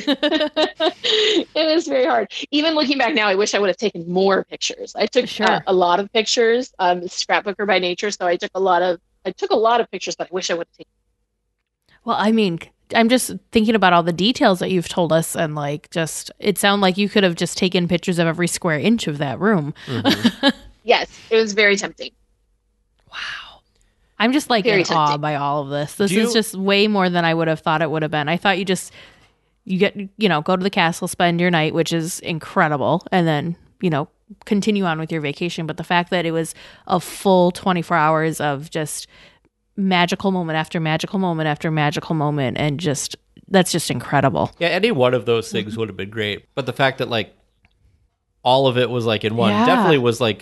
It was very hard. Even looking back now, I wish I would have taken more pictures. I took a lot of pictures, scrapbooker by nature. So I took a lot of pictures, but I wish I would have taken. Well, I mean, I'm just thinking about all the details that you've told us and it sounded like you could have just taken pictures of every square inch of that room. Yes, it was very tempting. Wow. I'm just in awe by all of this. This is just way more than I would have thought it would have been. I thought you get, go to the castle, spend your night, which is incredible. And then, continue on with your vacation. But the fact that it was a full 24 hours of just magical moment after magical moment after magical moment, and that's just incredible. Yeah, any one of those things would have been great, but the fact that all of it was in one definitely was a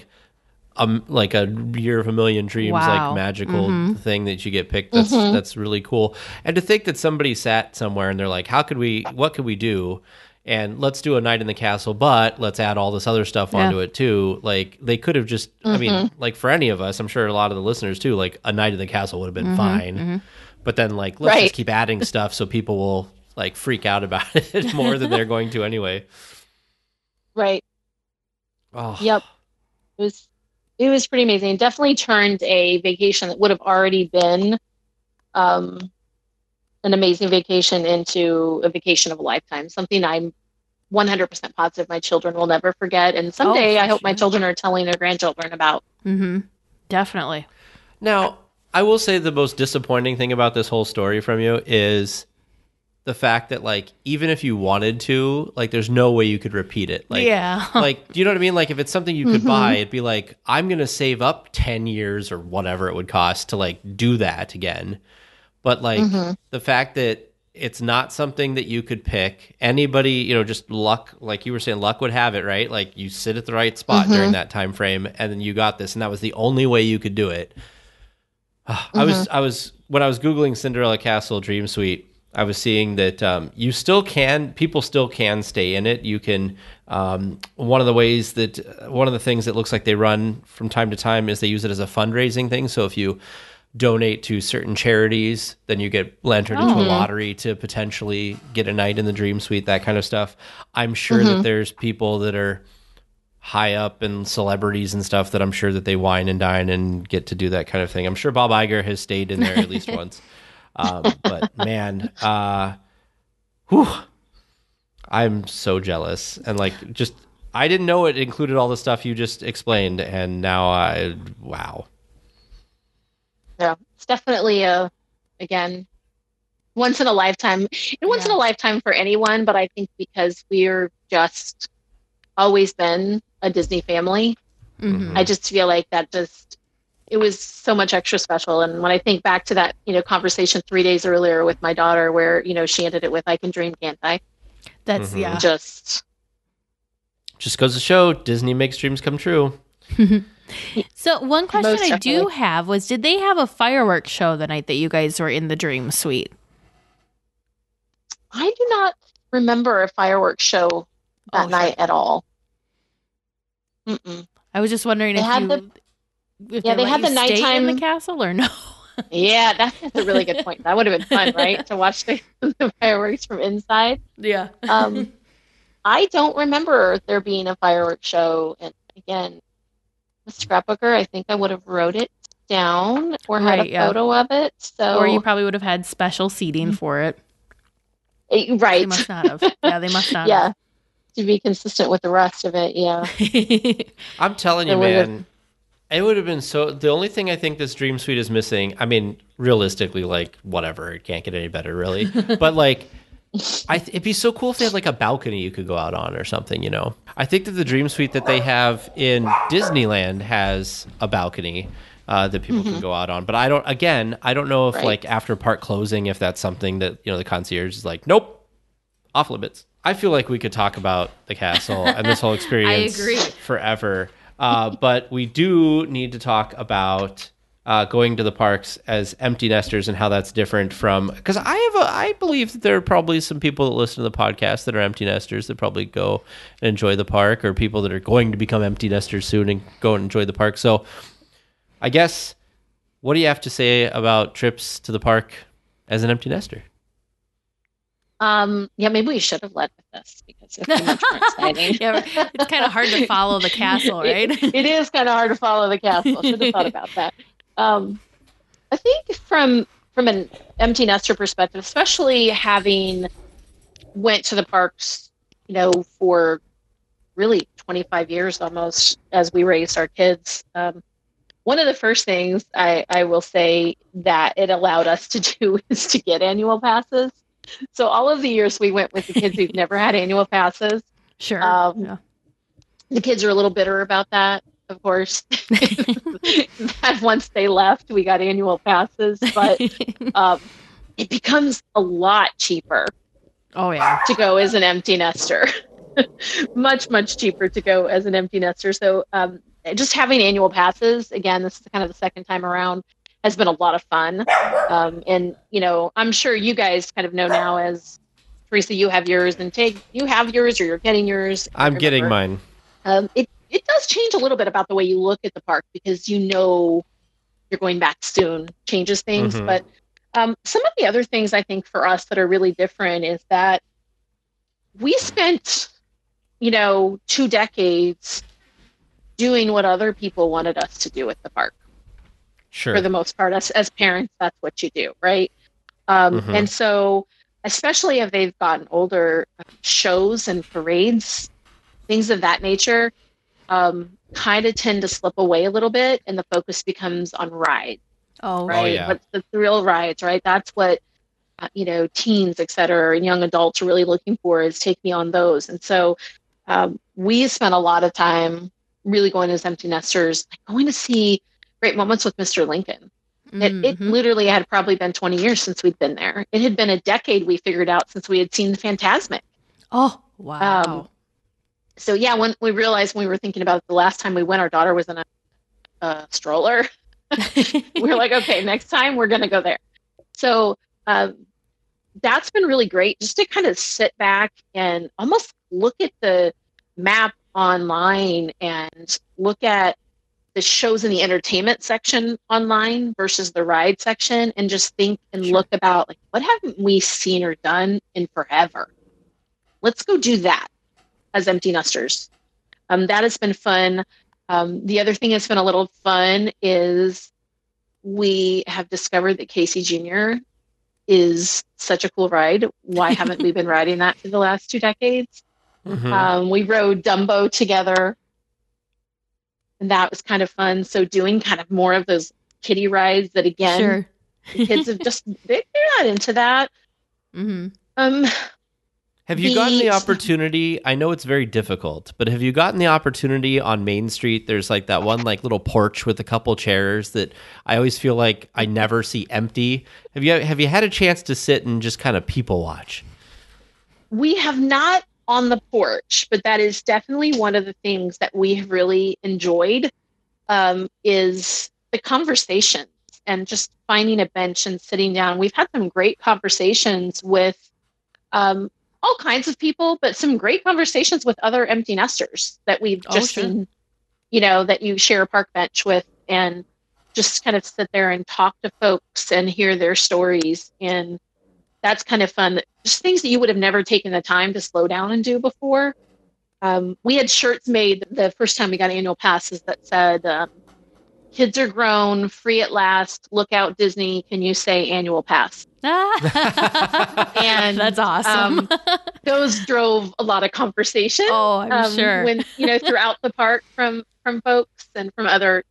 year of a million dreams magical thing that you get picked. That's really cool. And to think that somebody sat somewhere and they're like, what could we do? And let's do a night in the castle, but let's add all this other stuff onto it too. They could have just, I mean, for any of us, I'm sure a lot of the listeners too, a night in the castle would have been fine. But then let's just keep adding stuff so people will freak out about it more than they're going to anyway. Right. Oh. Yep. It was pretty amazing. Definitely turned a vacation that would have already been an amazing vacation into a vacation of a lifetime, something I'm 100% positive my children will never forget. And someday I hope my children are telling their grandchildren about. Definitely. Now, I will say the most disappointing thing about this whole story from you is the fact that even if you wanted to, there's no way you could repeat it. Do you know what I mean? If it's something you could buy, it'd be I'm going to save up 10 years or whatever it would cost to do that again. But the fact that it's not something that you could pick, anybody, just luck, like you were saying, luck would have it, right? You sit at the right spot during that time frame, and then you got this, and that was the only way you could do it. I was when I was Googling Cinderella Castle Dream Suite, I was seeing that people still can stay in it. You can, one of the things that looks like they run from time to time is they use it as a fundraising thing. So if you donate to certain charities, then you get entered into a lottery to potentially get a night in the Dream Suite, that kind of stuff. I'm sure that there's people that are high up and celebrities and stuff that I'm sure that they wine and dine and get to do that kind of thing. I'm sure Bob Iger has stayed in there at least once. But man, I'm so jealous. And I didn't know it included all the stuff you just explained, and now wow. Yeah, it's definitely again, once in a lifetime. And once in a lifetime for anyone, but I think because we're just always been a Disney family, I just feel like it was so much extra special. And when I think back to that, conversation 3 days earlier with my daughter, where she ended it with "I can dream, can't I?" That's Just goes to show Disney makes dreams come true. So one question Most I do definitely. have was, did they have a fireworks show the night that you guys were in the Dream Suite? I do not remember a fireworks show that night at all. Mm-mm. I was just wondering They had if they they had let the you stay in nighttime- the castle or no. Yeah, that's a really good point. That would have been fun, right? To watch the fireworks from inside. Yeah. I don't remember there being a fireworks show. And again, the scrapbooker, I think I would have wrote it down or had Right, a yeah. photo of it. So Or you probably would have had special seating for it. They right. must not have. Yeah, they must not Yeah. To be consistent with the rest of it, yeah. have. I'm telling you, It would've- man, it would have been so. The only thing I think this Dream Suite is missing, I mean, realistically, like, whatever, it can't get any better, really. But, like, it'd be so cool if they had, like, a balcony you could go out on or something, I think that the Dream Suite that they have in Disneyland has a balcony that people can go out on. But I don't know if, Right. like, after park closing, if that's something that, the concierge is like, nope, off limits. I feel like we could talk about the castle and this whole experience agree. forever. But we do need to talk about going to the parks as empty nesters and how that's different from, because I believe that there are probably some people that listen to the podcast that are empty nesters that probably go and enjoy the park, or people that are going to become empty nesters soon and go and enjoy the park. So I guess, what do you have to say about trips to the park as an empty nester? Yeah, maybe we should have led with this because it's much more exciting. Yeah, it's kind of hard to follow the castle, right? It is kind of hard to follow the castle. Should have thought about that. I think from an empty nester perspective, especially having went to the parks, for really 25 years almost as we raised our kids. One of the first things I will say that it allowed us to do is to get annual passes. So all of the years we went with the kids who've never had annual passes, Sure. the kids are a little bitter about that, of course. That once they left, we got annual passes, but it becomes a lot cheaper Oh, yeah. to go as an empty nester. Much, much cheaper to go as an empty nester. So just having annual passes, again, this is kind of the second time around, has been a lot of fun. And, I'm sure you guys kind of know now, as Teresa, you have yours, and Tig, you have yours, or you're getting yours. I I'm can't getting remember. mine. It does change a little bit about the way you look at the park, because you're going back soon, changes things. Mhm. But some of the other things I think for us that are really different is that we spent, 2 decades doing what other people wanted us to do at the park. Sure. For the most part, as parents, that's what you do, right? And so, especially if they've gotten older, shows and parades, things of that nature, kind of tend to slip away a little bit, and the focus becomes on rides, Oh, right? yeah. What's the thrill rides, right? That's what teens, et cetera, and young adults are really looking for, is take me on those. And so, we spent a lot of time really going as empty nesters, going to see Great Moments with Mr. Lincoln. It literally had probably been 20 years since we'd been there. It had been a decade, we figured out, since we had seen the Fantasmic. Oh, wow. So yeah, when we realized, when we were thinking about it, the last time we went, our daughter was in a stroller. We were like, okay, next time we're going to go there. So that's been really great, just to kind of sit back and almost look at the map online and look at the shows in the entertainment section online versus the ride section, and just think and look about, like, what haven't we seen or done in forever? Let's go do that as empty nesters. That has been fun. The other thing that's been a little fun is we have discovered that Casey Jr. is such a cool ride. Why haven't we been riding that for the last 2 decades? We rode Dumbo together, and that was kind of fun. So doing kind of more of those kiddie rides that, again, Sure. the kids have just, they're not into that. Mm-hmm. Have you gotten the opportunity? I know it's very difficult, but have you gotten the opportunity on Main Street? There's like that one like little porch with a couple chairs that I always feel like I never see empty. Have you had a chance to sit and just kind of people watch? We have not on the porch, but that is definitely one of the things that we have really enjoyed, is the conversations and just finding a bench and sitting down. We've had some great conversations with all kinds of people, but some great conversations with other empty nesters that we've just seen, that you share a park bench with, and just kind of sit there and talk to folks and hear their stories. And that's kind of fun. Just things that you would have never taken the time to slow down and do before. We had shirts made the first time we got annual passes that said, kids are grown, free at last, look out Disney, can you say annual pass? And that's awesome. Those drove a lot of conversation. Oh, I'm sure. When, throughout the park from folks and from other,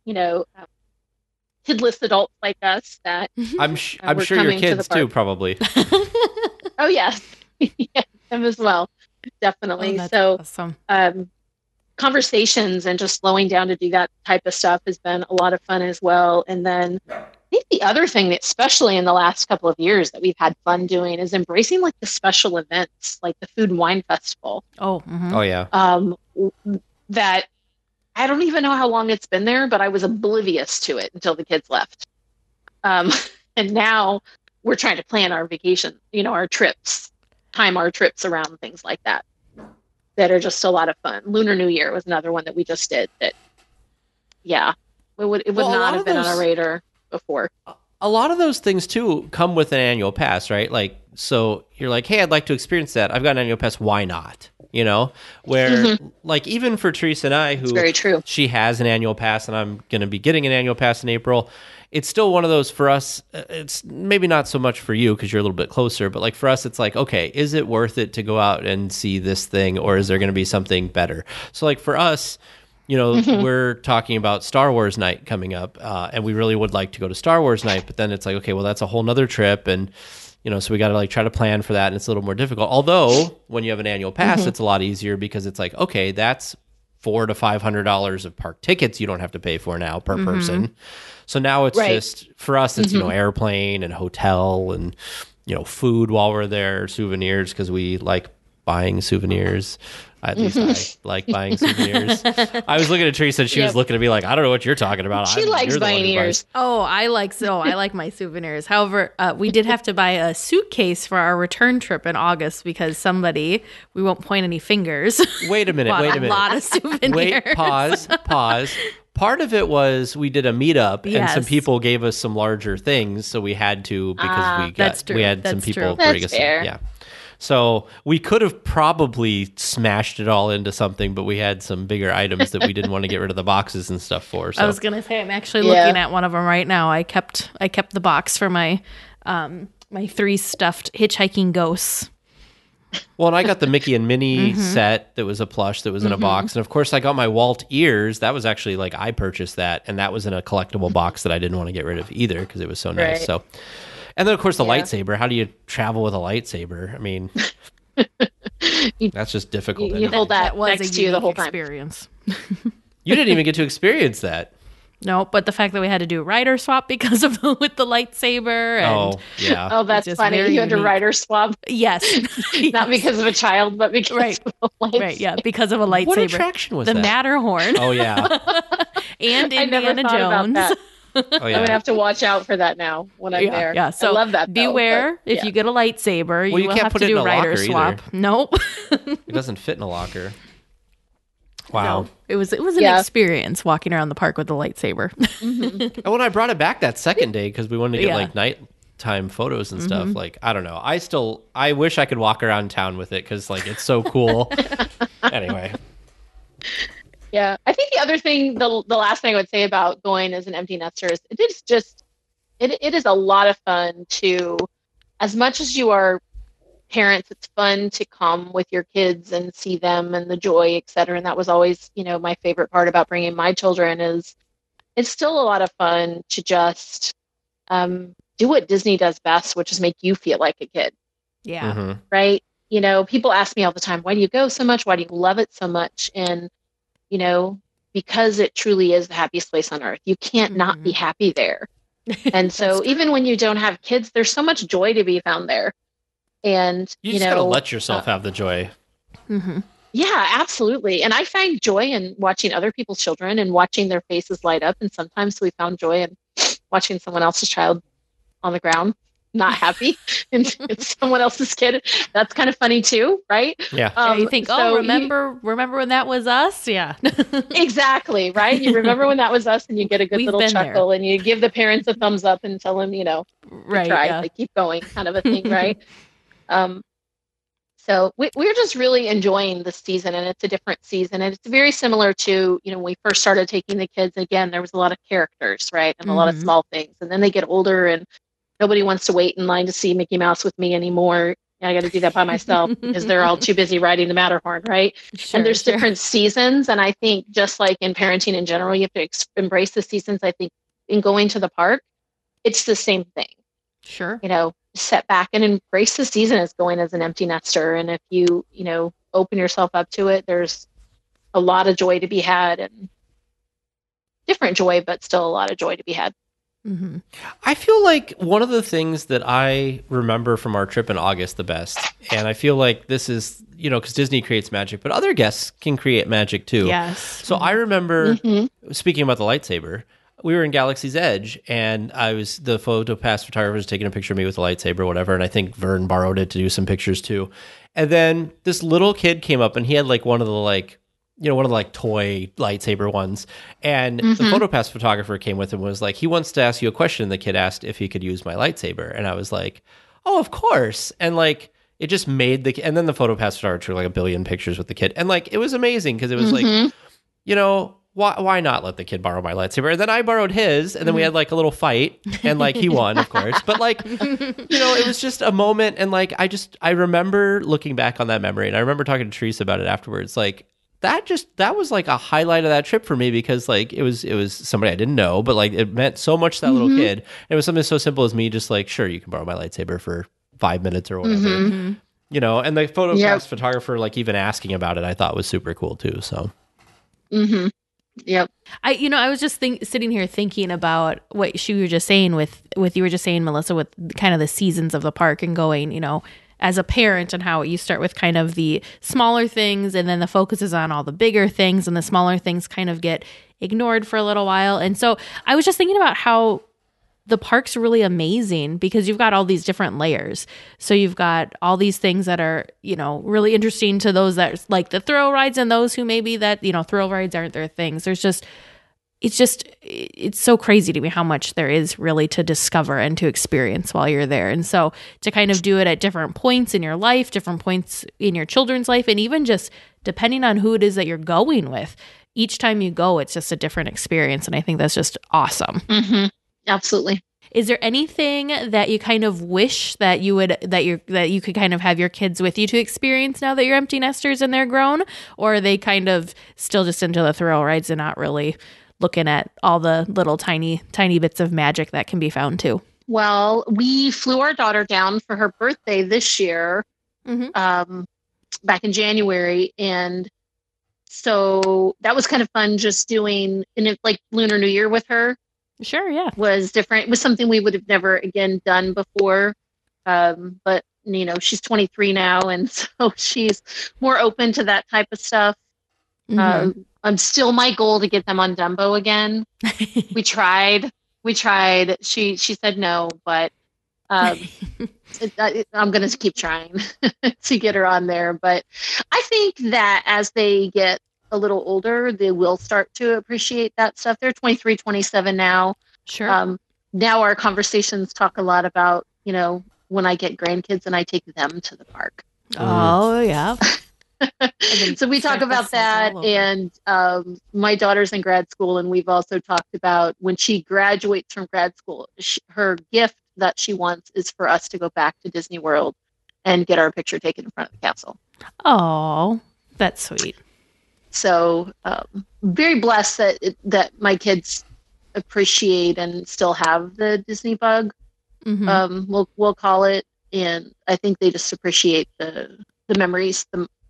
kidless adults like us that I'm sure your kids too, probably. Oh, yes. Yeah, them as well. Definitely. Oh, awesome. Conversations and just slowing down to do that type of stuff has been a lot of fun as well. And then I think the other thing that, especially in the last couple of years, that we've had fun doing is embracing like the special events, like the Food and Wine Festival. Oh, mm-hmm. Oh yeah. That I don't even know how long it's been there, but I was oblivious to it until the kids left. And now we're trying to plan our vacation, our trips, time our trips around things like that are just a lot of fun. Lunar New Year was another one that we just did that, it would not have been on our radar before. A lot of those things too come with an annual pass, right? Like, so you're like, hey, I'd like to experience that. I've got an annual pass. Why not? Where like even for Teresa and I, who very true. She has an annual pass and I'm going to be getting an annual pass in April. It's still one of those for us. It's maybe not so much for you because you're a little bit closer, but like for us, it's like, okay, is it worth it to go out and see this thing, or is there going to be something better? So like for us, we're talking about Star Wars night coming up, and we really would like to go to Star Wars night, but then it's like, okay, well, that's a whole nother trip. And, so we got to like try to plan for that. And it's a little more difficult. Although when you have an annual pass, it's a lot easier because it's like, okay, that's $400 to $500 of park tickets you don't have to pay for now per person. So now it's just, for us, it's, airplane and hotel and, food while we're there, souvenirs, because we like buying souvenirs. At least I like buying souvenirs. I was looking at Teresa and she was looking at me like, I don't know what you're talking about. She likes buying ears. Oh, I like my souvenirs. However, we did have to buy a suitcase for our return trip in August because somebody, we won't point any fingers. Wait a minute. A lot of souvenirs. Wait, pause. Part of it was we did a meetup and some people gave us some larger things, so we had to because we had some people bring us. Yeah. So we could have probably smashed it all into something, but we had some bigger items that we didn't want to get rid of the boxes and stuff for. So. I was gonna say I'm actually looking at one of them right now. I kept the box for my my 3 stuffed hitchhiking ghosts. Well, and I got the Mickey and Minnie set that was a plush that was in a box. And of course, I got my Walt ears. That was actually like I purchased that. And that was in a collectible box that I didn't want to get rid of either because it was so nice. Right. So, and then, of course, the lightsaber. How do you travel with a lightsaber? I mean, that's just difficult. You hold that was next to you the whole time. Experience. You didn't even get to experience that. No, but the fact that we had to do a rider swap because of with the lightsaber. And oh, yeah. Oh, that's funny. You had to rider swap. Yes. Not because of a child, but because of a lightsaber. Right, yeah, because of a lightsaber. What attraction was the that? Matterhorn. Oh, yeah. And I never Indiana thought about Jones. that. Oh, I'm yeah. going to have to watch out for that now when I'm there. Yeah, so I love that. Beware if you get a lightsaber, Well, you you will can't have put to it in do a rider locker swap. either. Nope. It doesn't fit in a locker. Wow. No, it was an experience walking around the park with a lightsaber. And when I brought it back that second day because we wanted to get like nighttime photos and stuff, like I don't know. I wish I could walk around town with it because like it's so cool. Anyway. Yeah, I think the other thing, the last thing I would say about going as an empty nester is it is a lot of fun to, as much as you are parents, it's fun to come with your kids and see them and the joy, et cetera. And that was always, my favorite part about bringing my children is it's still a lot of fun to just do what Disney does best, which is make you feel like a kid. Yeah. Mhm. Right? People ask me all the time, why do you go so much? Why do you love it so much? And, because it truly is the happiest place on earth. You can't not be happy there. And so even when you don't have kids, there's so much joy to be found there. And, You just gotta let yourself have the joy. Mm-hmm. Yeah, absolutely. And I find joy in watching other people's children and watching their faces light up. And sometimes we found joy in watching someone else's child on the ground, not happy, and it's someone else's kid. That's kind of funny too, right? Yeah. You think, remember when that was us? Yeah. Exactly, right? You remember when that was us, and you get a good We've little been chuckle, and you give the parents a thumbs up and tell them, Right. tried, Yeah. like, keep going, kind of a thing, right? So we're just really enjoying this season, and it's a different season. And it's very similar to, when we first started taking the kids. Again, there was a lot of characters, right? And a lot of small things. And then they get older, and nobody wants to wait in line to see Mickey Mouse with me anymore. I got to do that by myself because they're all too busy riding the Matterhorn, right? Sure, and there's sure. different seasons. And I think just like in parenting in general, you have to embrace the seasons. I think in going to the park, it's the same thing. Sure. Set back and embrace the season as going as an empty nester. And if you, open yourself up to it, there's a lot of joy to be had, and different joy, but still a lot of joy to be had. Mm-hmm. I feel like one of the things that I remember from our trip in August the best, and I feel like this is, because Disney creates magic, but other guests can create magic too. Yes. So I remember, speaking about the lightsaber, we were in Galaxy's Edge, and the PhotoPass photographer was taking a picture of me with a lightsaber or whatever, and I think Vern borrowed it to do some pictures too. And then this little kid came up, and he had like one of the toy lightsaber ones. And the PhotoPass photographer came with him and was like, he wants to ask you a question. The kid asked if he could use my lightsaber. And I was like, oh, of course. And like, it just made and then the PhotoPass photographer took like 1 billion pictures with the kid. And like, it was amazing because it was like, why not let the kid borrow my lightsaber? And then I borrowed his, and then we had like a little fight, and like he won, of course. But like, it was just a moment. And like, I remember looking back on that memory, and I remember talking to Teresa about it afterwards. Like, that was like a highlight of that trip for me, because like it was somebody I didn't know, but like it meant so much to that little kid. And it was something so simple as me just like, sure, you can borrow my lightsaber for 5 minutes or whatever. And the PhotoPass photographer like even asking about it, I thought was super cool too. So Yep. I was just sitting here thinking about what you were just saying with you were just saying, Melissa, with kind of the seasons of the park and going, as a parent, and how you start with kind of the smaller things, and then the focus is on all the bigger things, and the smaller things kind of get ignored for a little while. And so I was just thinking about how the park's really amazing because you've got all these different layers. So you've got all these things that are, really interesting to those that like the thrill rides, and those who maybe that, thrill rides aren't their things. It's so crazy to me how much there is really to discover and to experience while you're there. And so to kind of do it at different points in your life, different points in your children's life, and even just depending on who it is that you're going with, each time you go, it's just a different experience. And I think that's just awesome. Mm-hmm. Absolutely. Is there anything that you kind of wish that you could kind of have your kids with you to experience now that you're empty nesters and they're grown? Or are they kind of still just into the thrill rides and not really looking at all the little tiny bits of magic that can be found too? Well, we flew our daughter down for her birthday this year, back in January. And so that was kind of fun, just doing like Lunar New Year with her. Sure, yeah. Was different. It was something we would have never again done before. But she's 23 now, and so she's more open to that type of stuff. I'm still my goal to get them on Dumbo again. We tried. She said no, but I'm going to keep trying to get her on there. But I think that as they get a little older, they will start to appreciate that stuff. They're 23, 27 now. Sure. Now our conversations talk a lot about, when I get grandkids and I take them to the park. Oh, yeah. So we talk about that, and my daughter's in grad school, and we've also talked about when she graduates from grad school, her gift that she wants is for us to go back to Disney World and get our picture taken in front of the castle. Oh, that's sweet. So very blessed that my kids appreciate and still have the Disney bug. We'll call it, and I think they just appreciate the memories,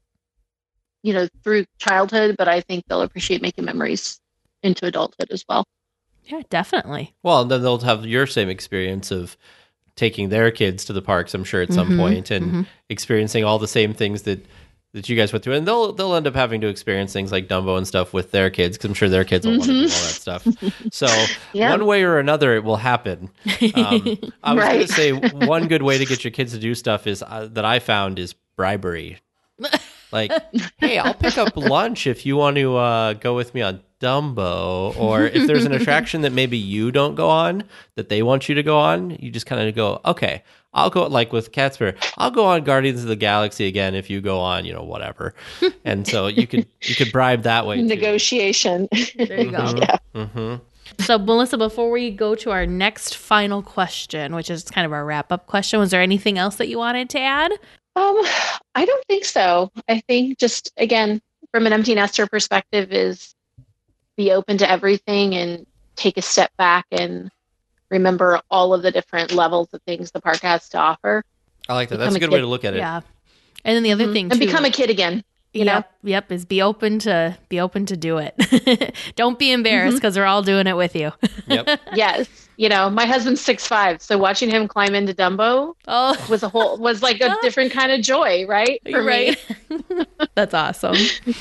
through childhood. But I think they'll appreciate making memories into adulthood as well. Yeah, definitely. Well, and then they'll have your same experience of taking their kids to the parks, I'm sure, at some point, and experiencing all the same things that you guys went through. And they'll end up having to experience things like Dumbo and stuff with their kids, because I'm sure their kids will want to do all that stuff. So one way or another, it will happen. I was going to say, one good way to get your kids to do stuff is that I found is bribery. Like, hey, I'll pick up lunch if you want to go with me on Dumbo, or if there's an attraction that maybe you don't go on that they want you to go on, you just kind of go, okay, I'll go, like with Catspirit, I'll go on Guardians of the Galaxy again if you go on, whatever. And so you could bribe that way. Negotiation. There you go. Yeah. So, Melissa, before we go to our next final question, which is kind of our wrap-up question, was there anything else that you wanted to add? I don't think so. I think just, again, from an empty nester perspective, is be open to everything and take a step back and remember all of the different levels of things the park has to offer. I like that. That's a good way to look at it. Yeah. And then the other thing, too. And become a kid again. You know? Yep, is be open to do it. Don't be embarrassed, because we're all doing it with you. Yep. Yes. My husband's 6'5", so watching him climb into Dumbo was like a different kind of joy, right? For me. That's awesome.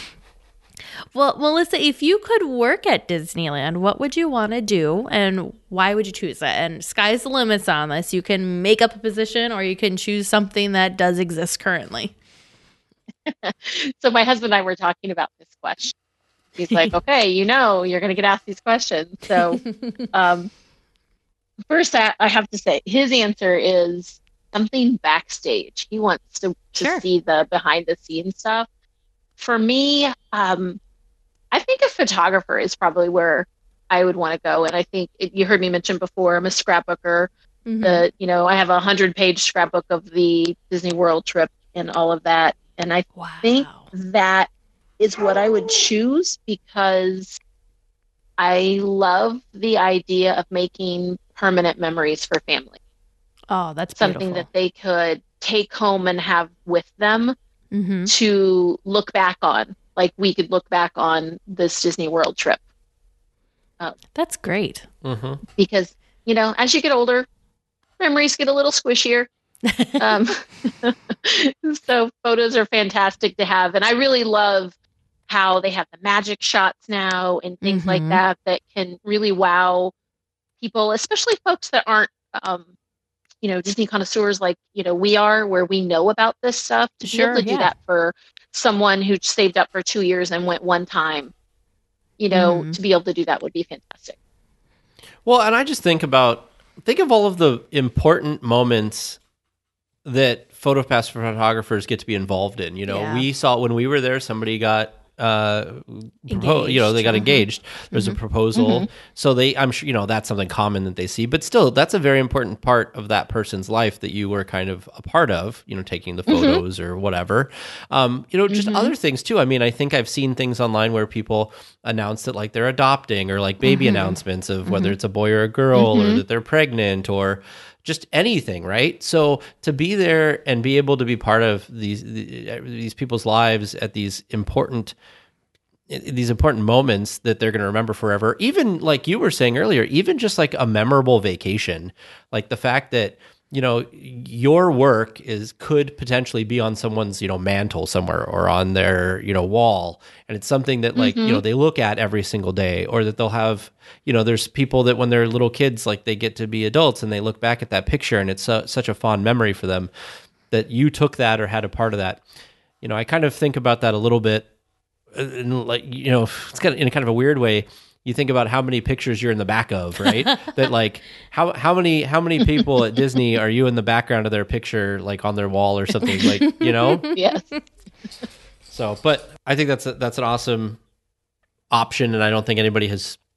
Well, Melissa, if you could work at Disneyland, what would you want to do, and why would you choose it? And sky's the limits on this. You can make up a position, or you can choose something that does exist currently. So my husband and I were talking about this question. He's like, okay, you're going to get asked these questions. So first, I have to say, his answer is something backstage. He wants to see the behind the scenes stuff. For me, I think a photographer is probably where I would want to go. And I think you heard me mention before, I'm a scrapbooker. I have a 100-page scrapbook of the Disney World trip and all of that. And I think that is what I would choose, because I love the idea of making permanent memories for family. Oh, that's something that they could take home and have with them to look back on. Like we could look back on this Disney World trip. That's great. Because, as you get older, memories get a little squishier. So photos are fantastic to have. And I really love how they have the magic shots now and things like that can really wow people, especially folks that aren't, Disney connoisseurs like, we are, where we know about this stuff. To be able to do that for someone who saved up for 2 years and went one time, to be able to do that would be fantastic. Well, and I just think of all of the important moments that PhotoPass photographers get to be involved in. We saw when we were there, somebody got they got engaged. There's a proposal. So I'm sure, that's something common that they see, but still that's a very important part of that person's life that you were kind of a part of, taking the photos or whatever. Just other things too. I mean, I think I've seen things online where people announce that like they're adopting, or like baby announcements of whether it's a boy or a girl, or that they're pregnant, or just anything, right? So to be there and be able to be part of these people's lives at these important moments that they're going to remember forever, even like you were saying earlier, even just like a memorable vacation, like the fact that, your work could potentially be on someone's, mantle somewhere, or on their, wall. And it's something that like, they look at every single day, or that they'll have, there's people that when they're little kids, like they get to be adults and they look back at that picture and it's such a fond memory for them that you took that or had a part of that. I kind of think about that a little bit, and like, it's kind of in a kind of a weird way. You think about how many pictures you're in the back of, right? That like how many people at Disney are you in the background of their picture, like on their wall or something, like, Yes. So, but I think that's an awesome option, and I don't think anybody has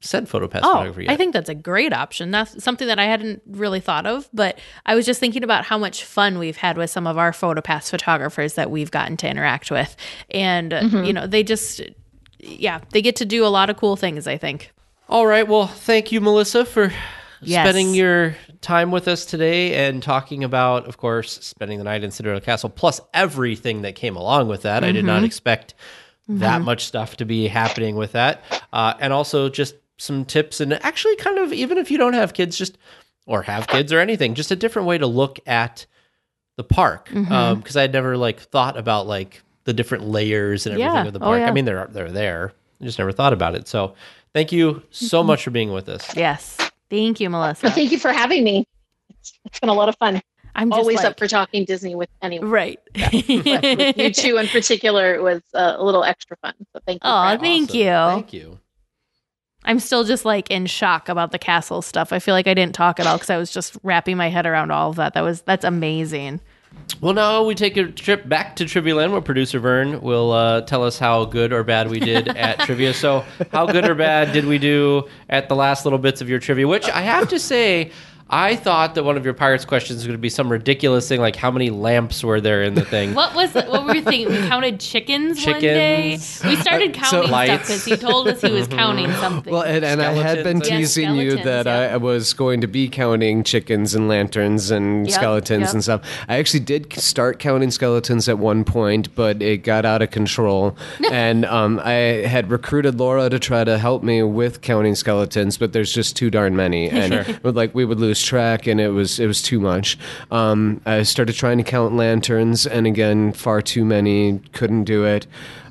said PhotoPass Oh, photography yet. I think that's a great option. That's something that I hadn't really thought of, but I was just thinking about how much fun we've had with some of our PhotoPass photographers that we've gotten to interact with. And, they just, they get to do a lot of cool things, I think. All right. Well, thank you, Melissa, for Yes. spending your time with us today and talking about, of course, spending the night in Cinderella Castle, plus everything that came along with that. I did not expect that much stuff to be happening with that. And also just some tips, and actually kind of, even if you don't have kids, or have kids or anything, just a different way to look at the park. Because I had never thought about the different layers and everything of the park. yeah. I mean, they're there. I just never thought about it. So thank you so much for being with us. Yes. Thank you, Melissa. Well, thank you for having me. It's been a lot of fun. I'm just Always up for talking Disney with anyone. Right. But with you two in particular, it was a little extra fun. So thank you. Oh, thank you. Thank you. I'm still just in shock about the castle stuff. I feel like I didn't talk at all because I was just wrapping my head around all of that. That's amazing. Well, now we take a trip back to Trivia Land, where producer Vern will tell us how good or bad we did at trivia. So how good or bad did we do at the last little bits of your trivia, which I have to say, I thought that one of your Pirates questions was going to be some ridiculous thing, like how many lamps were there in the thing. What were you thinking? We counted chickens one day? We started counting stuff because he told us he was counting something. Well, and I had been Skeletons. teasing you skeletons, that I was going to be counting chickens and lanterns and skeletons and stuff. I actually did start counting skeletons at one point, but it got out of control. And I had recruited Laura to try to help me with counting skeletons, but there's just too darn many. And we would lose track, and it was too much. I started trying to count lanterns, and again, far too many. Couldn't do it.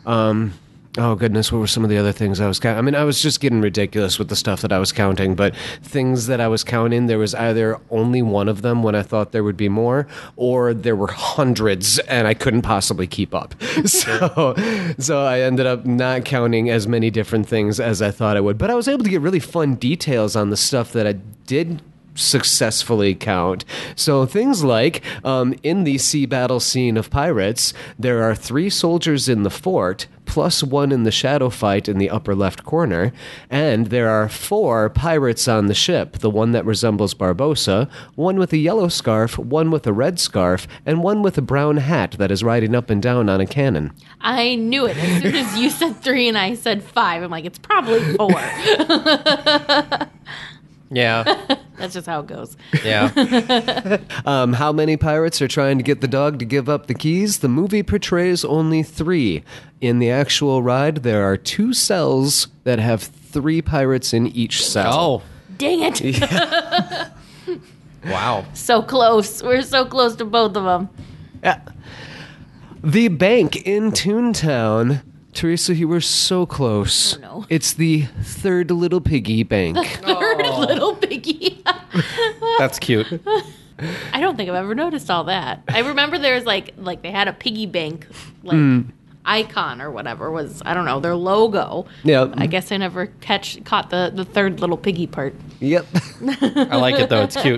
Oh goodness, what were some of the other things I was counting? I mean, I was just getting ridiculous with the stuff that I was counting, but things that I was counting, there was either only one of them when I thought there would be more, or there were hundreds and I couldn't possibly keep up. So I ended up not counting as many different things as I thought I would, but I was able to get really fun details on the stuff that I did successfully count. So things like in the sea battle scene of Pirates, there are 3 soldiers in the fort plus 1 in the shadow fight in the upper left corner, and there are 4 pirates on the ship, the one that resembles Barbossa, 1 with a yellow scarf, 1 with a red scarf, and 1 with a brown hat that is riding up and down on a cannon. I knew it. As soon as you said 3 and I said 5, I'm like, it's probably 4. Yeah. That's just how it goes. Yeah. How many pirates are trying to get the dog to give up the keys? The movie portrays only 3. In the actual ride, there are 2 cells that have 3 pirates in each cell. Oh. Dang it. Wow. So close. We're so close to both of them. The bank in Toontown. Teresa, you were so close. Oh, no. It's the Third Little Piggy Bank. Third little piggy. That's cute. I don't think I've ever noticed all that. I remember there was like they had a piggy bank icon or whatever was, I don't know, their logo. Yeah. I guess I never caught the third little piggy part. Yep. I like it, though. It's cute.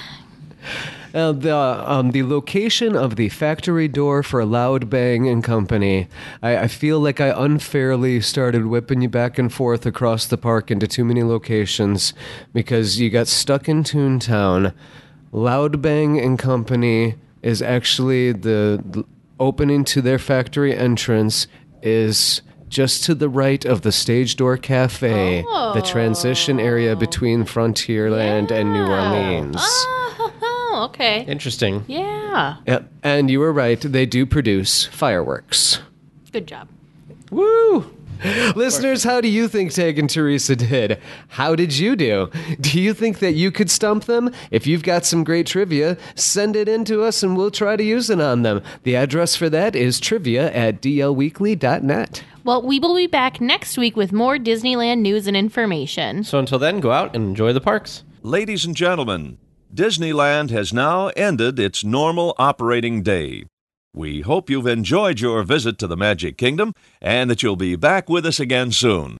The location of the factory door for Loud Bang and Company. I feel like I unfairly started whipping you back and forth across the park into too many locations because you got stuck in Toontown. Loud Bang and Company is actually the opening to their factory entrance is just to the right of the Stage Door Cafe, the transition area between Frontierland and New Orleans. Oh, okay. Interesting. Yeah. Yep. And you were right. They do produce fireworks. Good job. Woo! Listeners, how do you think Tag and Teresa did? How did you do? Do you think that you could stump them? If you've got some great trivia, send it in to us and we'll try to use it on them. The address for that is trivia@dlweekly.net. Well, we will be back next week with more Disneyland news and information. So until then, go out and enjoy the parks. Ladies and gentlemen, Disneyland has now ended its normal operating day. We hope you've enjoyed your visit to the Magic Kingdom and that you'll be back with us again soon.